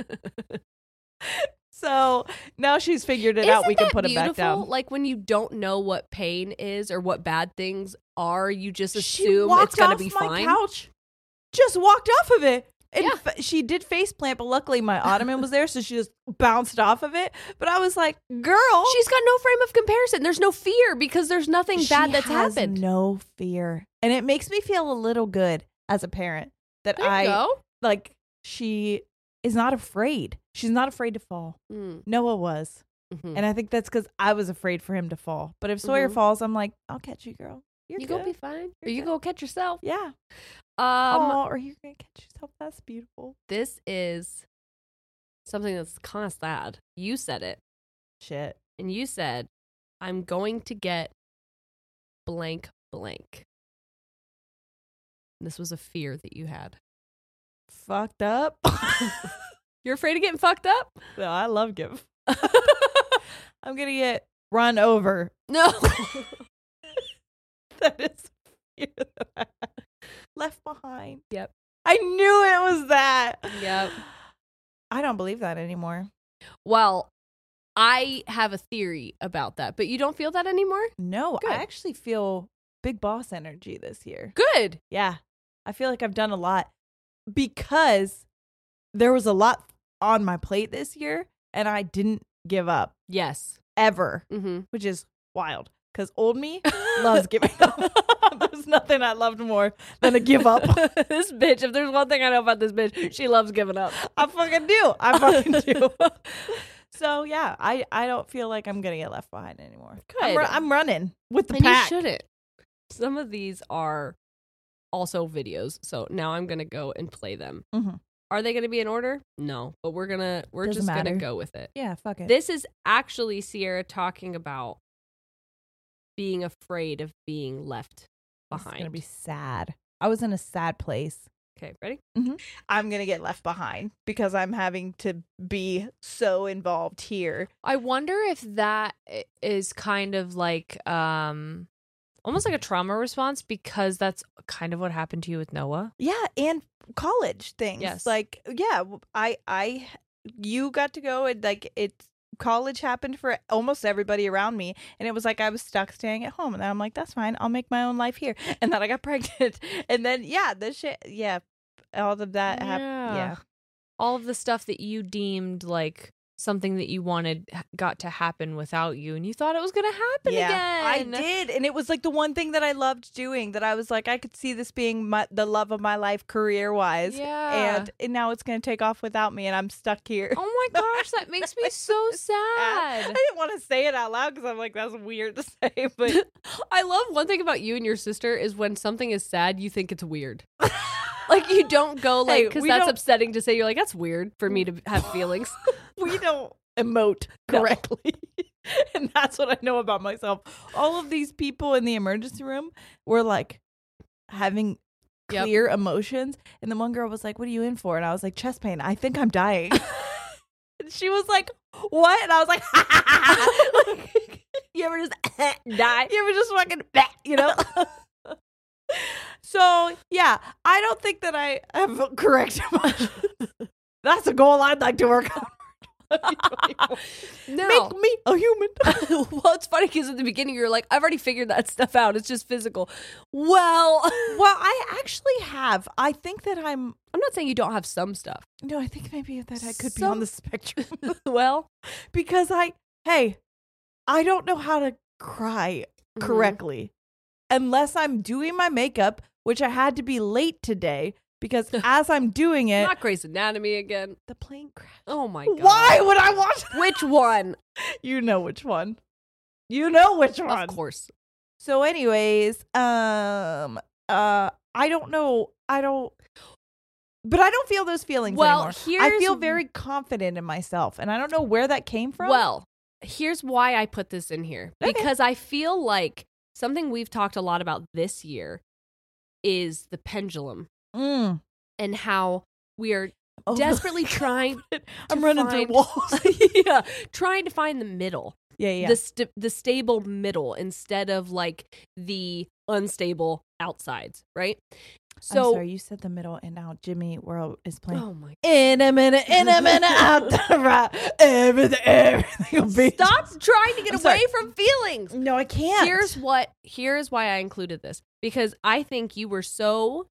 So now she's figured it out. We can put it back down. Like when you don't know what pain is or what bad things are, you just She assume walked it's going to off be my fine. couch, just walked off of it. And Yeah. she did face plant, but luckily my ottoman was there, so she just bounced off of it. But I was like, girl. She's got no frame of comparison. There's no fear because there's nothing bad that's has happened. no fear. And it makes me feel a little good as a parent that There you go. like, she is not afraid. She's not afraid to fall. Mm. Noah was. Mhm. And I think that's because I was afraid for him to fall. But if Sawyer Mhm. falls, I'm like, I'll catch you, girl. You're You good. go be fine. Or You're you good. go catch yourself. Yeah. Um, Or you're going to catch yourself. That's beautiful. This is something that's kind of sad. You said it. Shit. And you said, I'm going to get blank blank. And this was a fear that you had. Fucked up. You're afraid of getting fucked up? No, I love give. I'm going to get run over. No. That is fear that I have. Left behind. Yep. I knew it was that. Yep. I don't believe that anymore. Well, I have a theory about that, but you don't feel that anymore? No, Good. I actually feel big boss energy this year. Good. Yeah. I feel like I've done a lot because there was a lot on my plate this year and I didn't give up Yes. ever, Mm-hmm. which is wild because old me loves giving up. There's nothing I loved more than to give up. This bitch, if there's one thing I know about this bitch, she loves giving up. I fucking do. I fucking do. So yeah, I don't feel like I'm gonna get left behind anymore. Good. I'm running with the And pack. you shouldn't. Some of these are also videos, so now I'm gonna go and play them. Mhm. Are they gonna be in order? No, but we're Doesn't just matter. gonna go with it. Yeah, fuck it. This is actually Sierra talking about being afraid of being left This is behind. gonna be sad. I was in a sad place. Okay, ready? I'm gonna get left behind because I'm having to be so involved here. I wonder if that is kind of like almost like a trauma response because that's kind of what happened to you with Noah. Yeah, and college things. Yes. Like, yeah, you got to go and like it's college happened for almost everybody around me, and it was like I was stuck staying at home, and then I'm like, that's fine, I'll make my own life here. And then I got pregnant, and then all of that happened. Yeah. All of the stuff that you deemed like something that you wanted got to happen without you, and you thought it was going to happen I again. did, and it was like the one thing that I loved doing. That I was like, I could see this being the love of my life, career wise. Yeah. and now it's gonna take off without me, and I'm stuck here. Oh my gosh, that makes me so I sad. didn't want to say it out loud because I'm like, that's weird to say, but I love one thing about you and your sister is when something is sad, you think it's weird. Like you don't go like Hey, because we that's don't- upsetting to say. You're like that's weird for me to have feelings. we don't emote No. correctly. And that's what I know about myself. All of these people in the emergency room were like having Yep. clear emotions. And the one girl was like, what are you in for? And I was like, chest pain. I think I'm dying. And she was like, what? And I was like, like, You ever just die? you ever just fucking, you know? So, yeah, I don't think that I have correct emotions. That's a goal I'd like to work on. No. Make me a human. Well, it's funny because at the beginning you're like, I've already figured that stuff out. It's just physical. Well, Well, I actually have. I think that I'm. I'm not saying you don't have some stuff. No, I think maybe that I could be on the spectrum Well, because I don't know how to cry Mhm. correctly unless I'm doing my makeup, which I had to be late today because as I'm doing it, Not Grey's Anatomy again. the plane crashed. Oh my god. Why would I watch that? Which one? You know which one. You know which one. Of course. So anyways, I don't know. But I don't feel those feelings Well, anymore. I feel very confident in myself, and I don't know where that came from. Well, here's why I put this in here. Okay. Because I feel like something we've talked a lot about this year is the pendulum and how we are desperately trying I'm to running find- through walls. yeah, trying to find the middle. Yeah. The stable middle instead of like the unstable outsides, right? So I'm sorry, you said the middle, and now Jimmy World is playing. oh my In a minute, out the right, everything will be. Stop trying to get I'm away sorry. from feelings. No, I can't. Here's why I included this, because I think you were so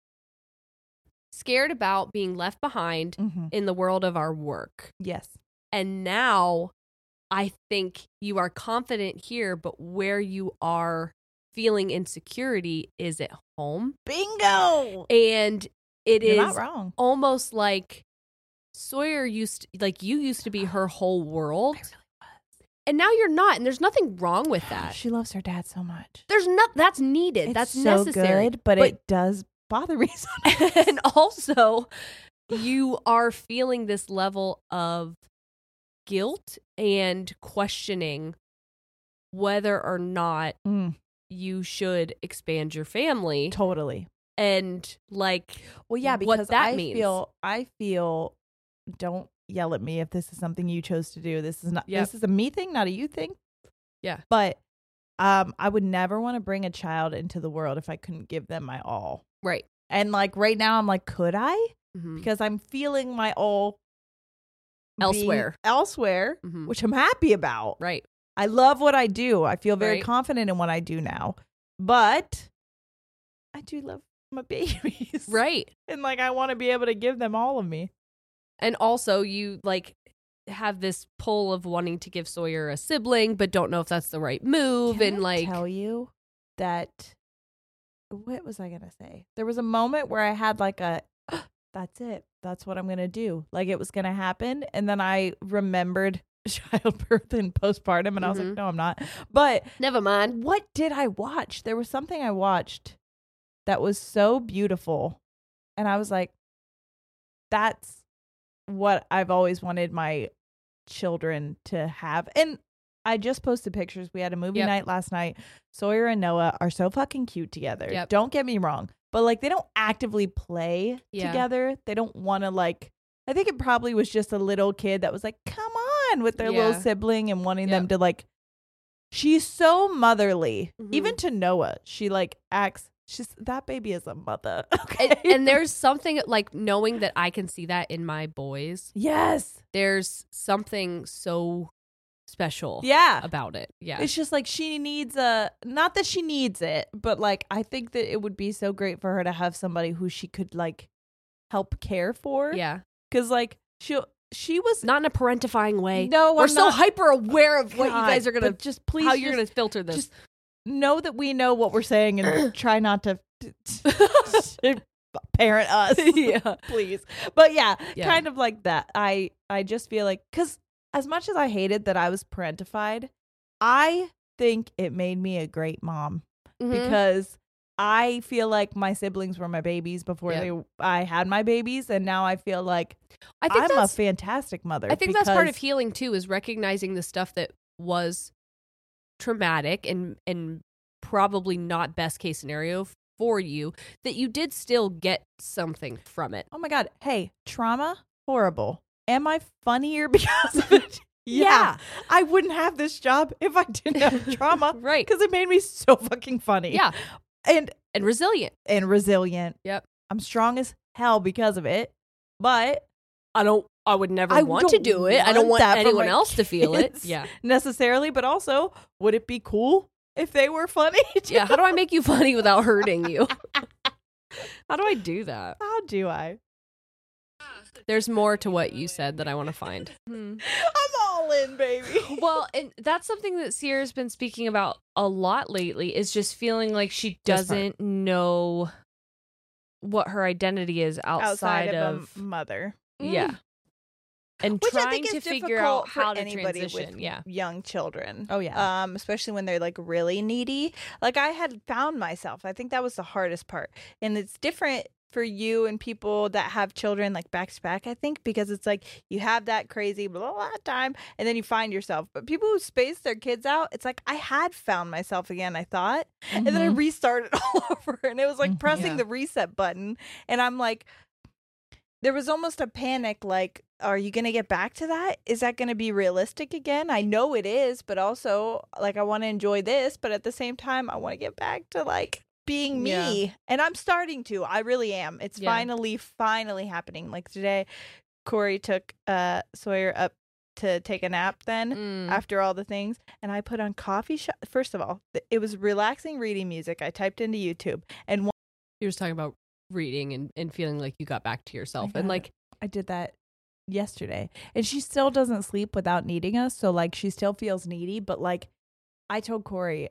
scared about being left behind in the world of our work. Yes. And now I think you are confident here, but where you are feeling insecurity is at home. Bingo. And it You're is not wrong. almost like Sawyer you used to be her whole world. I really was. And now you're not, and there's nothing wrong with that. She loves her dad so much. That's needed. It's That's so necessary. good, but it does bother me sometimes. And also you are feeling this level of guilt and questioning whether or not you should expand your family. Totally. And like, Well, yeah, what because that I means. feel. Don't yell at me if this is something you chose to do. This is not. Yep. This is a me thing, not a you thing. Yeah. But I would never want to bring a child into the world if I couldn't give them my all. Right. And like right now, I'm like, could I? Mhm. Because I'm feeling my all being Elsewhere. which I'm happy about. Right. I love what I do. I feel very Right. confident in what I do now. But I do love my babies. Right. And like I want to be able to give them all of me. And also you like have this pull of wanting to give Sawyer a sibling, but don't know if that's the right move. Can and I like, tell you that what was I gonna say? There was a moment where I had like a that's it. That's what I'm gonna do. Like it was gonna happen. And then I remembered childbirth and postpartum and I was like, no, I'm not. But never mind. what did I watch? There was something I watched that was so beautiful. And I was like, that's what I've always wanted my children to have. And I just posted pictures. We had a movie night last night. Sawyer and Noah are so fucking cute together. Yep. Don't get me wrong. But like they don't actively play Yeah. together. They don't want to like, I think it probably was just a little kid that was like, come on, with their little Yeah. sibling and wanting them to like, she's so motherly. Mhm. Even to Noah, she like acts, that baby is a mother. Okay. And there's something like knowing that I can see that in my boys. yes. There's something so special Yeah. about it. Yeah. It's just like she needs not that she needs it, but like I think that it would be so great for her to have somebody who she could like help care for. Yeah. Cause like she was Not in a parentifying way. No, we're I'm so not- hyper aware of what you God, guys are gonna but just please how you're gonna filter this. just know that we know what we're saying and try not to parent us. Yeah. Please. But yeah, Yeah. kind of like that. I just feel like, because as much as I hated that I was parentified, I think it made me a great mom Mhm. because I feel like my siblings were my babies before I had my babies, and now I feel like I think I'm a that's fantastic mother. I think that's part of because- healing too, is recognizing the stuff that was traumatic and probably not best case scenario for you, that you did still get something from it. Oh my God. Hey, trauma, horrible. Am I funnier because of it? Yeah. I wouldn't have this job if I didn't have trauma. Right. Because it made me so fucking funny. Yeah. And resilient. resilient. Yep. I'm strong as hell because of it. But I would never I want to don't do it. I don't want want that for anyone my else to feel it. kids. Yeah. necessarily, but also, would it be cool if they were funny? Yeah. How do I make you funny without hurting you? How do I do that? How do I? There's more to what you said that I want to find. I'm all in, baby. Well, and that's something that Sierra's been speaking about a lot lately, is just feeling like she This part. doesn't know what her identity is outside of a mother. yeah. And Which I trying think to is figure difficult out how for to anybody transition. with Yeah. young children. Oh, yeah. Especially when they're like really needy. Like I had found myself. I think that was the hardest part. And it's different for you and people that have children like back to back, I think, because it's like you have that crazy blah, blah time and then you find yourself. But people who space their kids out, it's like I had found myself again, I thought. And then I restarted all over. And it was like pressing the reset button. And I'm like, there was almost a panic like, are you going to get back to that? Is that going to be realistic again? I know it is, but also like I want to enjoy this, but at the same time I want to get back to like being me. Yeah. And I'm starting to. I really am. It's finally happening. Like today Corey took Sawyer up to take a nap then after all the things, and I put on coffee shop. First of all, it was relaxing reading music. I typed into YouTube and You were just talking about reading and feeling like you got back to yourself. And like I did that yesterday, and she still doesn't sleep without needing us, so like she still feels needy. But like I told Corey,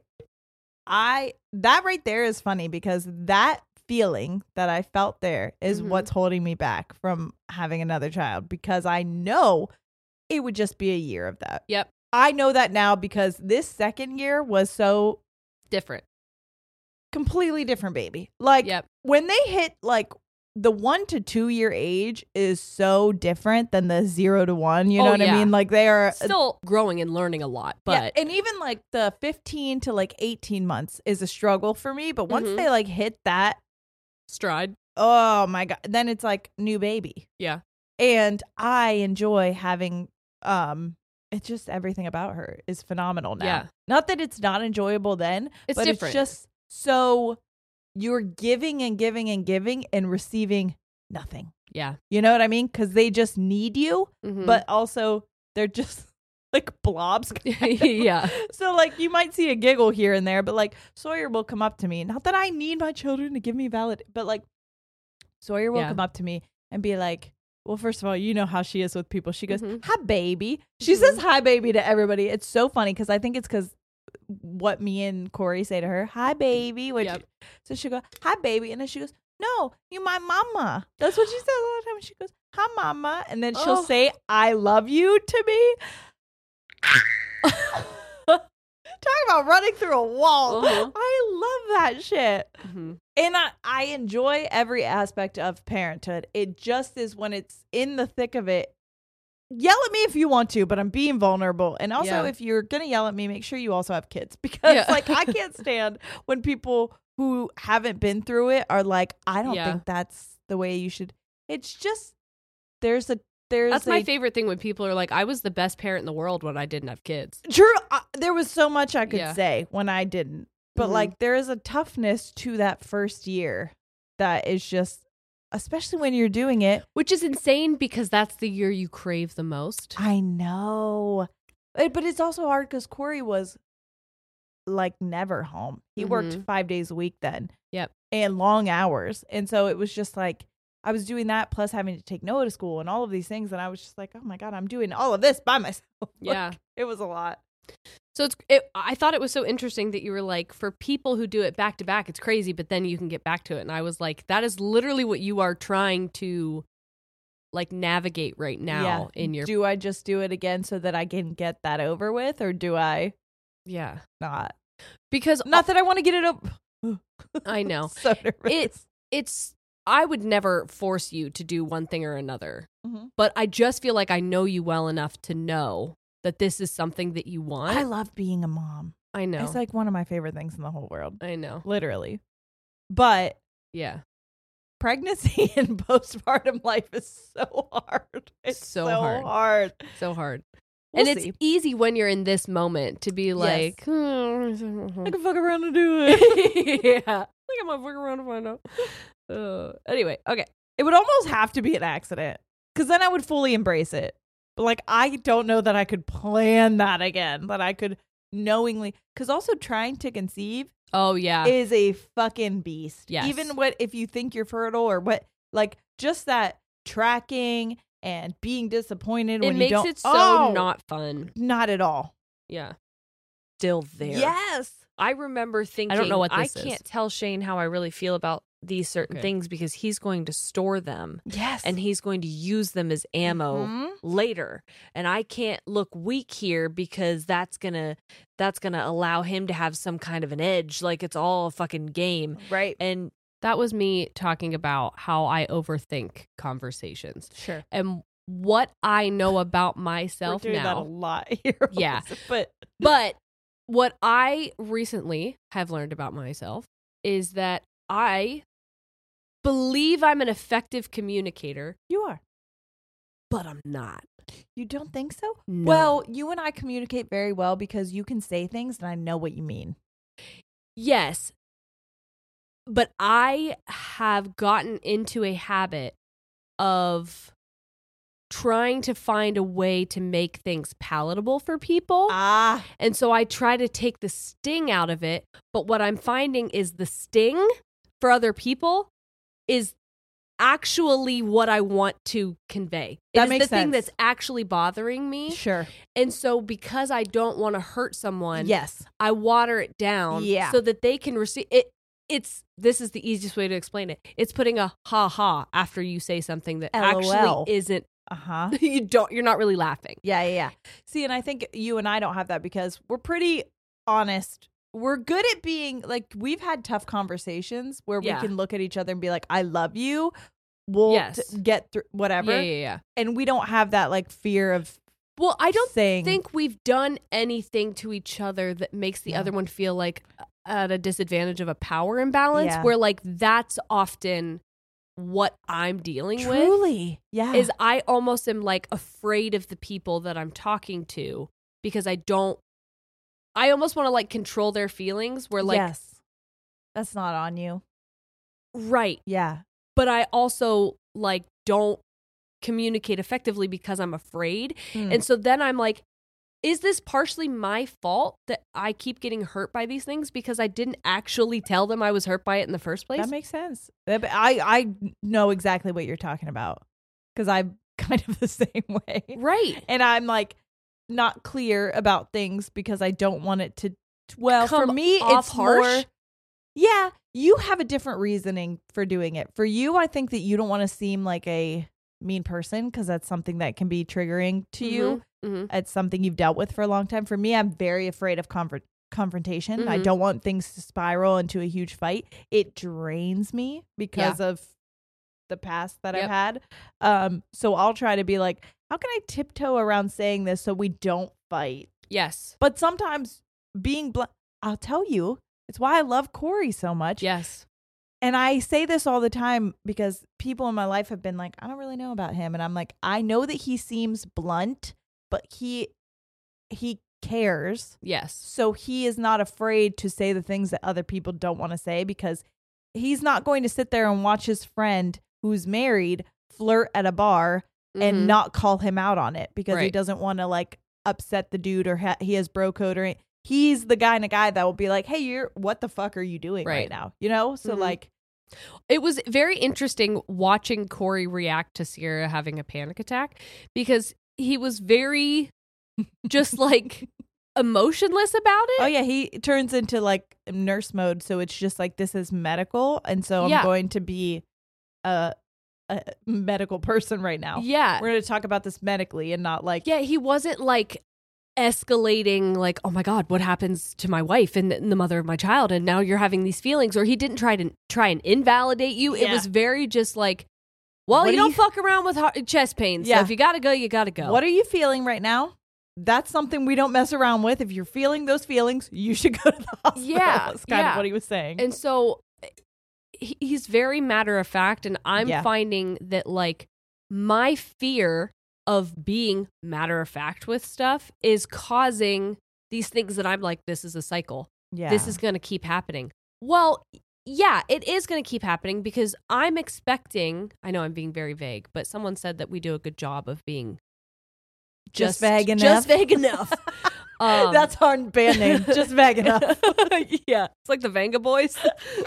that right there is funny because that feeling that I felt there is what's holding me back from having another child, because I know it would just be a year of that. Yep. I know that now because this second year was so different. Completely different, baby. Like when they hit like the 1 to 2 year age is so different than the 0 to 1. You know what I mean? Like they are still growing and learning a lot, but and even like the 15 to like 18 months is a struggle for me. But once they like hit that stride, oh my God, then it's like new baby. Yeah. And I enjoy having it's just everything about her is phenomenal now. Yeah. Not that it's not enjoyable then, it's but different. It's just so you're giving and giving and giving and receiving nothing. Yeah. You know what I mean? Because they just need you, but also they're just like blobs. Yeah. So like you might see a giggle here and there, but like Sawyer will come up to me. Not that I need my children to give me valid, but like Sawyer will come up to me and be like, well, first of all, you know how she is with people. She goes, hi, baby. She says hi, baby to everybody. It's so funny because I think it's because what me and Corey say to her, hi, baby. So she'll go, hi, baby. And then she goes, no, you my mama. That's what she says all the time. She goes, hi, mama. And then she'll say, I love you to me. Talk about running through a wall. I love that shit. And I enjoy every aspect of parenthood. It just is when it's in the thick of it. Yell at me if you want to, but I'm being vulnerable. And also, if you're going to yell at me, make sure you also have kids. Because like I can't stand when people who haven't been through it are like, I don't think that's the way you should. It's just, that's my favorite thing when people are like, I was the best parent in the world when I didn't have kids. True. There was so much I could say when I didn't. But like there is a toughness to that first year that is just, especially when you're doing it. Which is insane because that's the year you crave the most. I know. But it's also hard because Corey was like never home. He worked 5 days a week then. Yep. And long hours. And so it was just like, I was doing that plus having to take Noah to school and all of these things. And I was just like, oh my God, I'm doing all of this by myself. Yeah. Like, it was a lot. So I thought it was so interesting that you were like, for people who do it back to back, it's crazy, but then you can get back to it. And I was like, that is literally what you are trying to like navigate right now in your. Do I just do it again so that I can get that over with, or do I? Yeah, not because not that I want to get it up. I know. So nervous. It's. I would never force you to do one thing or another, but I just feel like I know you well enough to know that this is something that you want. I love being a mom. I know. It's like one of my favorite things in the whole world. I know. Literally. But yeah, pregnancy and postpartum life is so hard. It's so hard. So hard. We'll and see. It's easy when you're in this moment to be like, I can fuck around and do it. Yeah. Like I'm gonna fuck around and find out. Anyway, okay. It would almost have to be an accident because then I would fully embrace it. But like, I don't know that I could plan that again, that I could knowingly, because also trying to conceive is a fucking beast. Yes. Even if you think you're fertile or what, like just that tracking and being disappointed when you don't. It makes it so not fun. Not at all. Yeah. Still there. Yes. I remember thinking, I don't know what I this is. can't tell Shane how I really feel about these certain things because he's going to store them. Yes. And he's going to use them as ammo later. And I can't look weak here because that's gonna allow him to have some kind of an edge. Like it's all a fucking game. Right. And That was me talking about how I overthink conversations. Sure. And what I know about myself We're doing now. that a lot here. Yeah. But what I recently have learned about myself is that I believe I'm an effective communicator, you are. but I'm not. You don't think so? No. Well, you and I communicate very well because you can say things and I know what you mean. Yes. But I have gotten into a habit of trying to find a way to make things palatable for people. And so I try to take the sting out of it. But what I'm finding is the sting for other people is actually what I want to convey. That It is makes the thing sense. that's actually bothering me. Sure. And so because I don't want to hurt someone, Yes. I water it down so that they can receive it. This is the easiest way to explain it. It's putting a ha ha after you say something that LOL. actually isn't. Uh-huh. You're not really laughing. Yeah. See, and I think you and I don't have that because we're pretty honest. We're good at being like, we've had tough conversations where we can look at each other and be like, I love you. We'll get through whatever. Yeah. And we don't have that like fear of Well, I don't saying, think we've done anything to each other that makes the other one feel like at a disadvantage of a power imbalance where like that's often what I'm dealing with. Truly. Yeah. Is I almost am like afraid of the people that I'm talking to because I almost want to like control their feelings where like yes. That's not on you. Right. Yeah. But I also like don't communicate effectively because I'm afraid. And so then I'm like, is this partially my fault that I keep getting hurt by these things because I didn't actually tell them I was hurt by it in the first place? That makes sense. I know exactly what you're talking about because I'm kind of the same way. Right. And I'm like not clear about things because I don't want it to, well, for me, it's harsh. more, yeah, you have a different reasoning for doing it. For you, I think that you don't want to seem like a mean person because that's something that can be triggering to you. It's something you've dealt with for a long time. For me, I'm very afraid of confrontation. I don't want things to spiral into a huge fight. It drains me because of the past that I've had. So I'll try to be like, how can I tiptoe around saying this so we don't fight? Yes. But sometimes being blunt, I'll tell you, it's why I love Corey so much. Yes. And I say this all the time because people in my life have been like, I don't really know about him. And I'm like, I know that he seems blunt, but he cares. Yes. So he is not afraid to say the things that other people don't want to say because he's not going to sit there and watch his friend who's married flirt at a bar and not call him out on it because he doesn't want to like upset the dude or he has bro code or he's the kind of guy that will be like, hey, what the fuck are you doing right now? You know? So like, it was very interesting watching Corey react to Sierra having a panic attack because he was very just like emotionless about it. Oh yeah, he turns into like nurse mode, so it's just like this is medical, and so I'm going to be a medical person right now. Yeah, we're going to talk about this medically and not like he wasn't like escalating like, oh my God, what happens to my wife and the mother of my child, and now you're having these feelings, or he didn't try and invalidate you. It was very just like, well, you don't fuck around with chest pain. So if you gotta go, you gotta go. What are you feeling right now? That's something we don't mess around with. If you're feeling those feelings, you should go to the hospital. Yeah, that's kind of what he was saying. And so he's very matter of fact, and I'm finding that like my fear of being matter of fact with stuff is causing these things that I'm like, this is a cycle. Yeah, this is going to keep happening. Well, yeah, it is going to keep happening because I'm expecting, I know I'm being very vague, but someone said that we do a good job of being just vague enough. Just vague enough. That's our band name, Just Vague Enough. Yeah, it's like the Vanga Boys.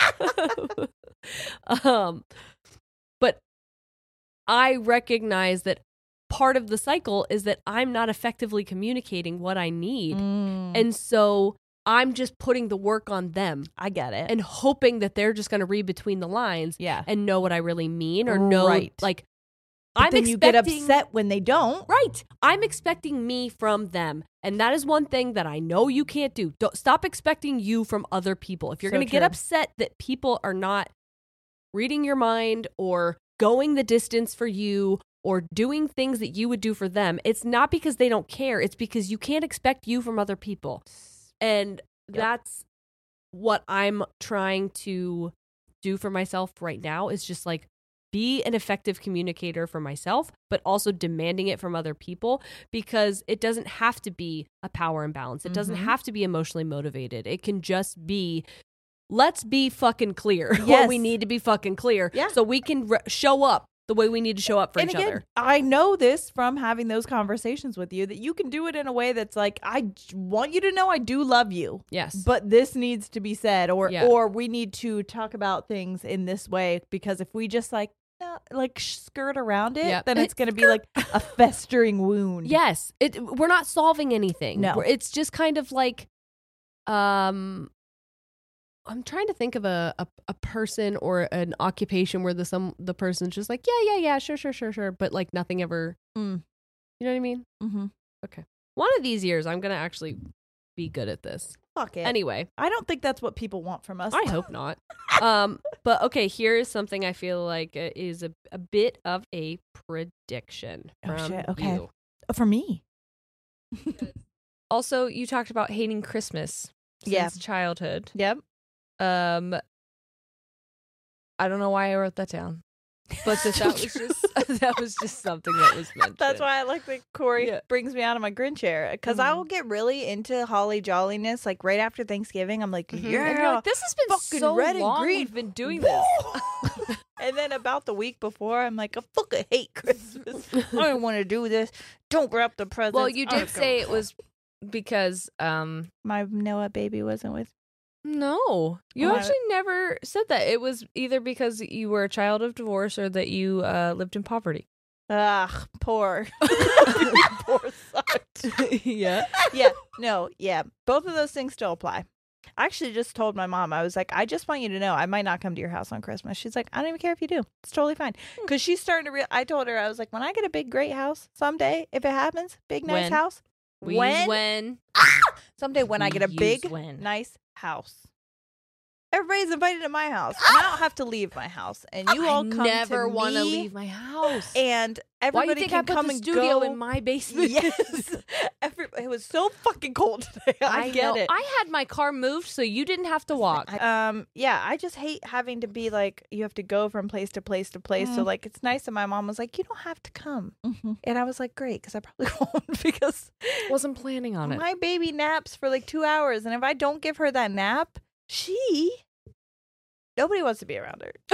But I recognize that part of the cycle is that I'm not effectively communicating what I need. And so I'm just putting the work on them I get it. and hoping that they're just going to read between the lines Yeah. and know what I really mean or know, Right. like, But I'm then you get expecting- upset when they don't. Right. I'm expecting me from them. And that is one thing that I know you can't do. Don't, stop expecting you from other people. If you're So going to get true. upset that people are not reading your mind or going the distance for you or doing things that you would do for them, it's not because they don't care. It's because you can't expect you from other people. And that's what I'm trying to do for myself right now is just like be an effective communicator for myself, but also demanding it from other people because it doesn't have to be a power imbalance. It doesn't have to be emotionally motivated. It can just be, let's be fucking clear what Yes. we need to be fucking clear Yeah. so we can show up the way we need to show up for And each again, other. I know this from having those conversations with you that you can do it in a way that's like, I want you to know I do love you. Yes. But this needs to be said, or Yeah. or we need to talk about things in this way because if we just like skirt around it, Yep. then it's going to be like a festering wound. Yes. We're not solving anything. No. It's just kind of like, I'm trying to think of a person or an occupation where the person's just like, yeah, sure, but like nothing ever, Mm. you know what I mean? Mm-hmm. One of these years, I'm going to actually be good at this. Fuck it. Anyway, I don't think that's what people want from us. I hope not. But okay, here is something I feel like is a bit of a prediction Oh, from shit. Okay. you. For me. Also, you talked about hating Christmas Yeah. since childhood. Yep. I don't know why I wrote that down, but that was just something that was mentioned. That's why I like that Corey Yeah. brings me out of my Grinch chair because I will get really into holly jolliness like right after Thanksgiving. I'm like, And yeah, you're like, this has been fucking so red and long green. we've been doing this. And then about the week before, I'm like, I fucking hate Christmas. I don't want to do this. Don't wrap the presents. Well, you I did don't say go. it was because my Noah baby wasn't with. no, you Why? actually never said that. It was either because you were a child of divorce or that you lived in poverty. Ugh, poor, poor son. Yeah. Yeah. Both of those things still apply. I actually just told my mom, I was like, I just want you to know I might not come to your house on Christmas. She's like, I don't even care if you do. It's totally fine. Because she's starting to I told her, I was like, when I get a big, great house someday, if it happens, big, nice When? house. We use when. Someday when I We get a use big, when. nice house. Everybody's invited to my house. And I don't have to leave my house. And you all come never to want to me, leave my house. And Why do you everybody think can I put come the and studio go. in my basement? Yes. It was so fucking cold today. I get know. it. I had my car moved so you didn't have to walk. Yeah, I just hate having to be like, you have to go from place to place to place. So like, it's nice that my mom was like, you don't have to come. And I was like, great, because I probably won't because Wasn't planning on it. my baby naps for like 2 hours. And if I don't give her that nap, nobody wants to be around her.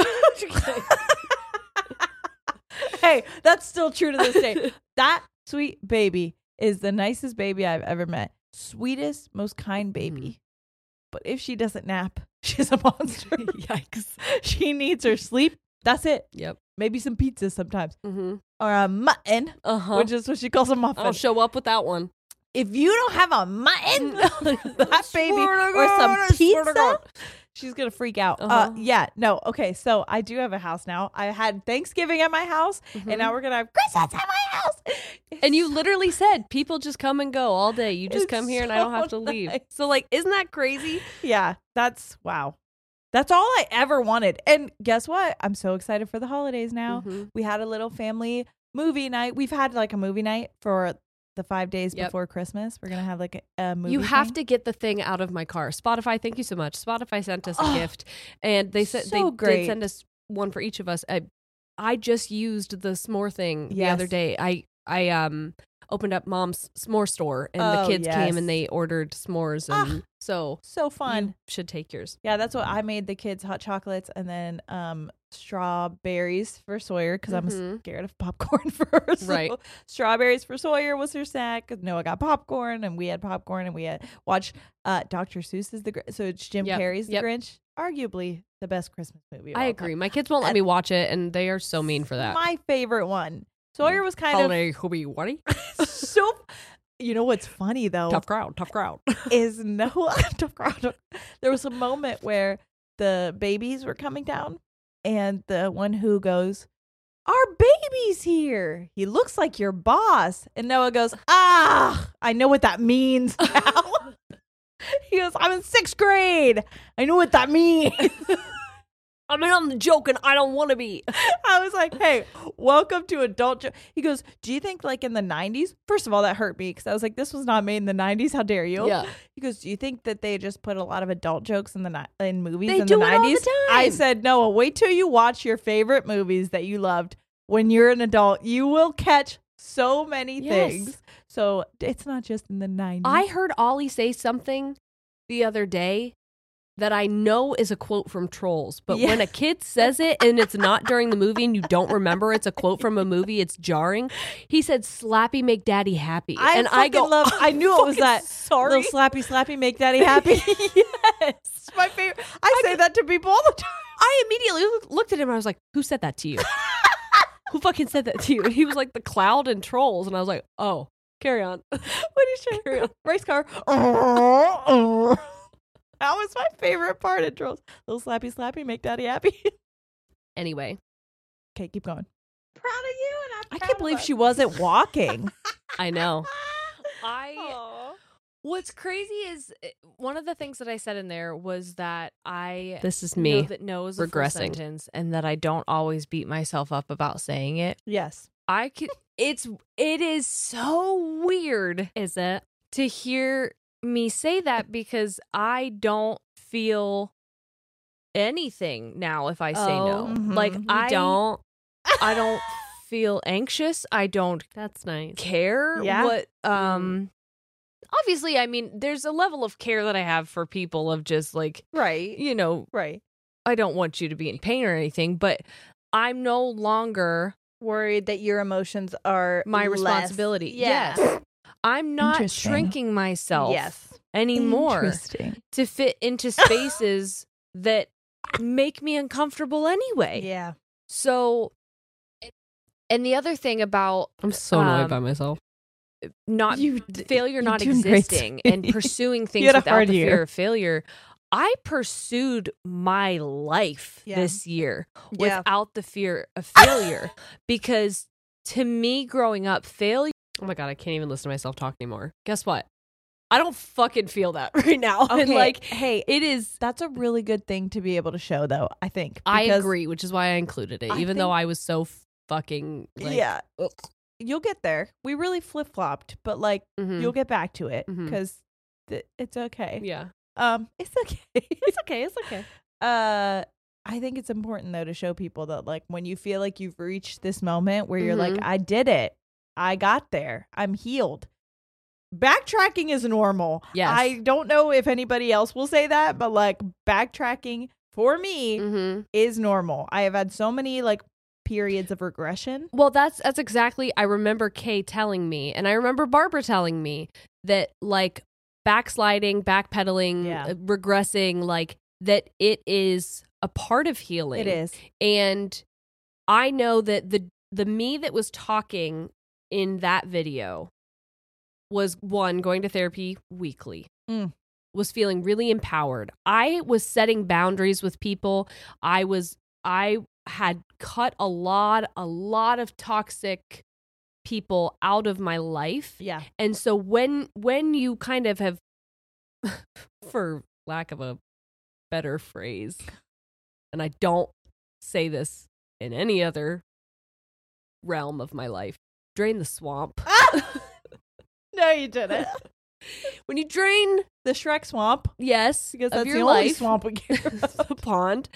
Hey, that's still true to this day. That sweet baby is the nicest baby I've ever met. Sweetest, most kind baby. But if she doesn't nap, she's a monster. Yikes. She needs her sleep. That's it. Yep. Maybe some pizza sometimes. Mm-hmm. Or a mutton, which is what she calls a muffin. I'll show up with that one. If you don't have a mutton, that baby, Swear to or God, some I swear to pizza, God. she's gonna freak out. Uh-huh. Yeah, no, okay. So I do have a house now. I had Thanksgiving at my house, and now we're gonna have Christmas at my house. And you literally said people just come and go all day. You just It's come here and I don't have to so leave. nice. So like, isn't that crazy? Yeah, that's wow. That's all I ever wanted. And guess what? I'm so excited for the holidays now. Mhm. We had a little family movie night. We've had like a movie night for the 5 days Yep. before Christmas. We're gonna have like a movie. You have thing. to get the thing out of my car. Spotify, thank you so much. Spotify sent us a Oh, gift, and they said so they great. did send us one for each of us. I just used the s'more thing the Yes. other day. I opened up Mom's s'more store, and the Oh, kids yes. came and they ordered s'mores, and so So fun. you should take yours. Yeah, that's what I made the kids, hot chocolates and then strawberries for Sawyer because I'm Mhm. scared of popcorn for her. So Right. Strawberries for Sawyer was her snack. Noah got popcorn and we had popcorn and we had watched Dr. Seuss's so it's Jim Yep, Carrey's yep. The Grinch, arguably the best Christmas movie. Of I all agree. time. My kids won't let me watch it, and they are so mean for that. My favorite one. Sawyer was kind Holiday Hobie Waddy. of so You know what's funny though? Tough crowd. Is tough crowd. There was a moment where the babies were coming down, and the one who goes, "Our baby's here. He looks like your boss." And Noah goes, "Ah, I know what that means now." He goes, "I'm in 6th grade. I know what that means." I mean, I'm joking. I don't want to be. I was like, "Hey, welcome to adult." He goes, "Do you think like in the 90s?" First of all, that hurt me because I was like, "This was not made in the 90s. How dare you?" Yeah. He goes, "Do you think that they just put a lot of adult jokes in in movies They in do the it 90s?" all the time. I said, "Noah, wait till you watch your favorite movies that you loved when you're an adult. You will catch so many things." So it's not just in the 90s. I heard Ollie say something the other day that I know is a quote from Trolls, but when a kid says it and it's not during the movie and you don't remember it's a quote from a movie, it's jarring. He said, "Slappy make daddy happy." I knew it was that. Sorry. Little slappy make daddy happy. Yes. It's my favorite. I say that to people all the time. I immediately looked at him and I was like, "Who said that to you? Who fucking said that to you?" And he was like, "The Cloud and Trolls." And I was like, "Oh, carry on." What is she? Carry on. Race car. That was my favorite part of Trolls. Little slappy make daddy happy. Anyway, Okay, keep going. Proud of you, and I can't believe she wasn't walking. I know. I What's crazy is one of the things that I said in there was that I This is know me that no is a full regressing. sentence and that I don't always beat myself up about saying it. Yes. I could it is so weird Is it? to hear me say that because I don't feel anything now if I say no. mhm. Like You I don't. don't feel anxious. I don't That's nice. care Yeah. what obviously I mean there's a level of care that I have for people of just like, Right. you know, Right. I don't want you to be in pain or anything, but I'm no longer Worried that your emotions are my less- responsibility. Yeah. Yes. I'm not Interesting. shrinking myself Yes. anymore Interesting. to fit into spaces that make me uncomfortable anyway. Yeah. So, and the other thing about I'm so annoyed by myself. not failure not doing great, existing and pursuing things had a without hard the year. fear of failure. I pursued my life Yeah. this year Yeah. without the fear of failure because to me growing up, failure Oh my God, I can't even listen to myself talk anymore. Guess what? I don't fucking feel that right now. And like, hey, it is. that's a really good thing to be able to show, though. I think. I because- agree, which is why I included it, I even though think- I was so fucking like, yeah, ugh. you'll get there. We really flip flopped, but like Mhm. you'll get back to it Mhm. because it's okay. Yeah, It's okay. it's okay. It's okay. I think it's important though to show people that like when you feel like you've reached this moment where you're like, Mhm. I did it, I got there, I'm healed. Backtracking is normal. Yes. I don't know if anybody else will say that, but like backtracking for me Mm-hmm. is normal. I have had so many like periods of regression. Well, that's exactly. I remember Kay telling me, and I remember Barbara telling me that like backsliding, backpedaling, Yeah. regressing, like that it is a part of healing. It is. And I know that the me that was talking in that video was one going to therapy weekly. Was feeling really empowered. I was setting boundaries with people. I had cut a lot of toxic people out of my life. Yeah. And so when you kind of have, for lack of a better phrase, and I don't say this in any other realm of my life, drain the swamp. No, you didn't. When you drain, The Shrek swamp, yes, because of that's your the only life, swamp we care about. the pond,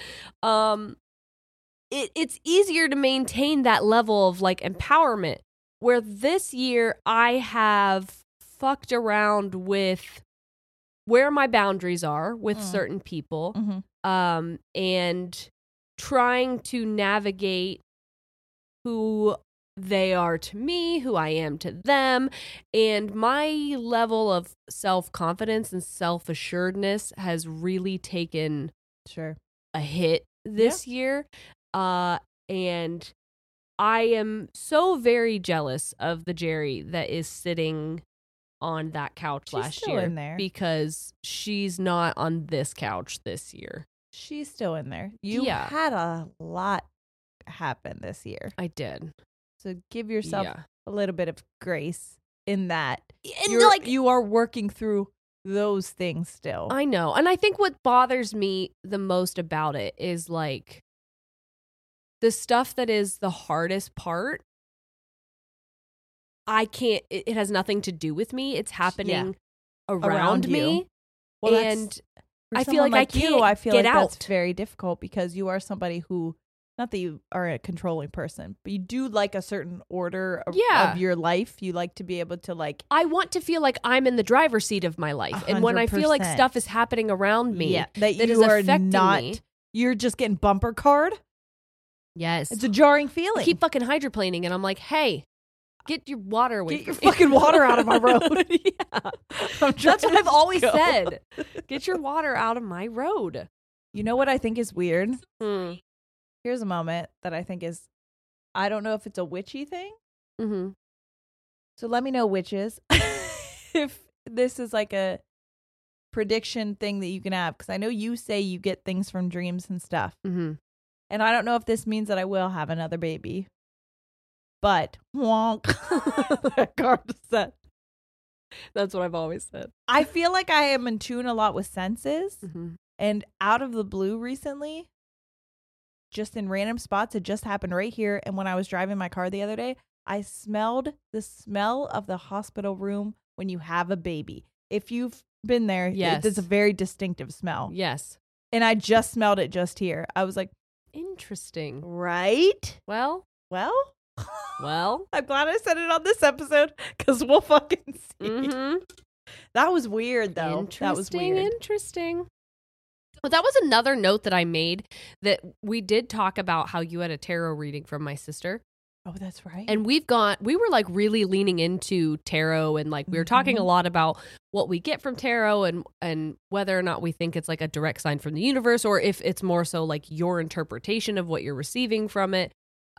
it's easier to maintain that level of like empowerment. Where this year I have fucked around with where my boundaries are with certain people, Mhm. and trying to navigate who they are to me, who I am to them, and my level of self-confidence and self-assuredness has really taken Sure. a hit this year. And I am so very jealous of the Jerry that is sitting on that couch She's last still year in there. because she's not on this couch this year. She's still in there. You Yeah. had a lot happen this year. I did. So give yourself Yeah. a little bit of grace in that. And You're, like you are working through those things still. I know. And I think what bothers me the most about it is like the stuff that is the hardest part. I can't, it has nothing to do with me. It's happening around you. me. Well, and For I feel someone like I can't I feel get like out. that's very difficult because you are somebody who, not that you are a controlling person, but you do like a certain order Yeah. of your life. You like to be able to like, I want to feel like I'm in the driver's seat of my life. And when I feel like 100%. stuff is happening around me that that you is are affecting not, me. you're just getting bumper card. Yes. It's a jarring I feeling. keep fucking hydroplaning and I'm like, hey, get your water away Get your from me. fucking water out of my road. Yeah. I'm That's trying what I've to always go. said. Get your water out of my road. You know what I think is weird? Hmm. Here's a moment that I think is, I don't know if it's a witchy thing. Mm-hmm. So let me know, witches, if this is like a prediction thing that you can have. Because I know you say you get things from dreams and stuff. Mm-hmm. And I don't know if this means that I will have another baby. But, wonk. That card said. That's what I've always said. I feel like I am in tune a lot with senses. Mm-hmm. And out of the blue recently, just in random spots, it just happened right here. And when I was driving my car the other day, I smelled the smell of the hospital room when you have a baby. If you've been there, Yes. it's a very distinctive smell. Yes. And I just smelled it just here. I was like, Interesting. right? Well, Well, I'm glad I said it on this episode because we'll fucking see. mm-hmm. That was weird, though. That was weird. Interesting. But that was another note that I made that we did talk about how you had a tarot reading from my sister. Oh, that's right. And we were like really leaning into tarot and like we were talking a lot about what we get from tarot and whether or not we think it's like a direct sign from the universe or if it's more so like your interpretation of what you're receiving from it.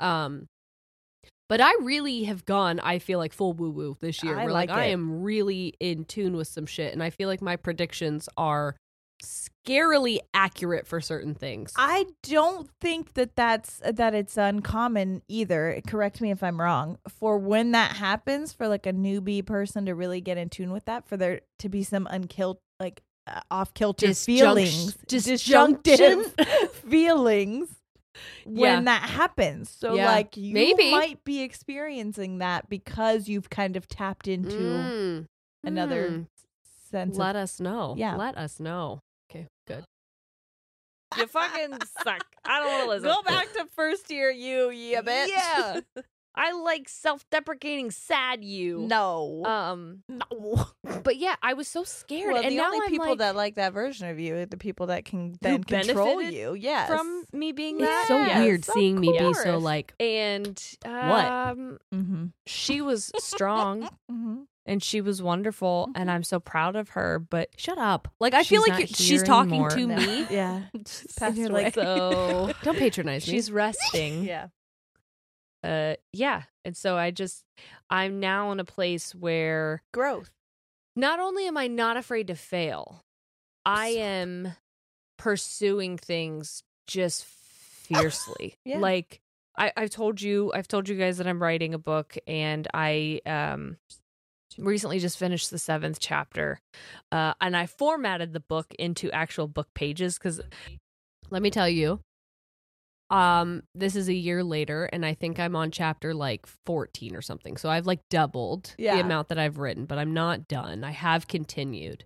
But I really have gone, I feel like full woo-woo this year. I Where like I it. am really in tune with some shit and I feel like my predictions are scarily accurate for certain things. I don't think that it's uncommon either. Correct me if I'm wrong. For when that happens, for like a newbie person to really get in tune with that, for there to be some off kilter feelings, disjunctive feelings when that happens. So Yeah. like you Maybe. might be experiencing that because you've kind of tapped into another sense. Let us know. Yeah. Let us know. Okay, good. You fucking suck. I don't want to listen. Go back to first year, you bitch. Yeah. I like self-deprecating sad you. No. No. But yeah, I was so scared. Well, and the now only I'm people like, that like that version of you are the people that can then control benefited you. Yes. from me being It's that. so Yes, weird of seeing me be so course. like, And What? Mm-hmm. she was strong Mm-hmm. and she was wonderful and I'm so proud of her, but shut up. Like, I feel She's like not she's here talking anymore. to No. me. Yeah. and Passed you're away. like, so Don't patronize me. she's resting. Yeah. Yeah. And so I'm now in a place where Growth. not only am I not afraid to fail, I am pursuing things just fiercely. Yeah. Like I've told you guys that I'm writing a book, and I recently just finished the 7th chapter, and I formatted the book into actual book pages because Let me tell you, this is a year later, and I think I'm on chapter like 14 or something. So I've like doubled Yeah. the amount that I've written, but I'm not done. I have continued.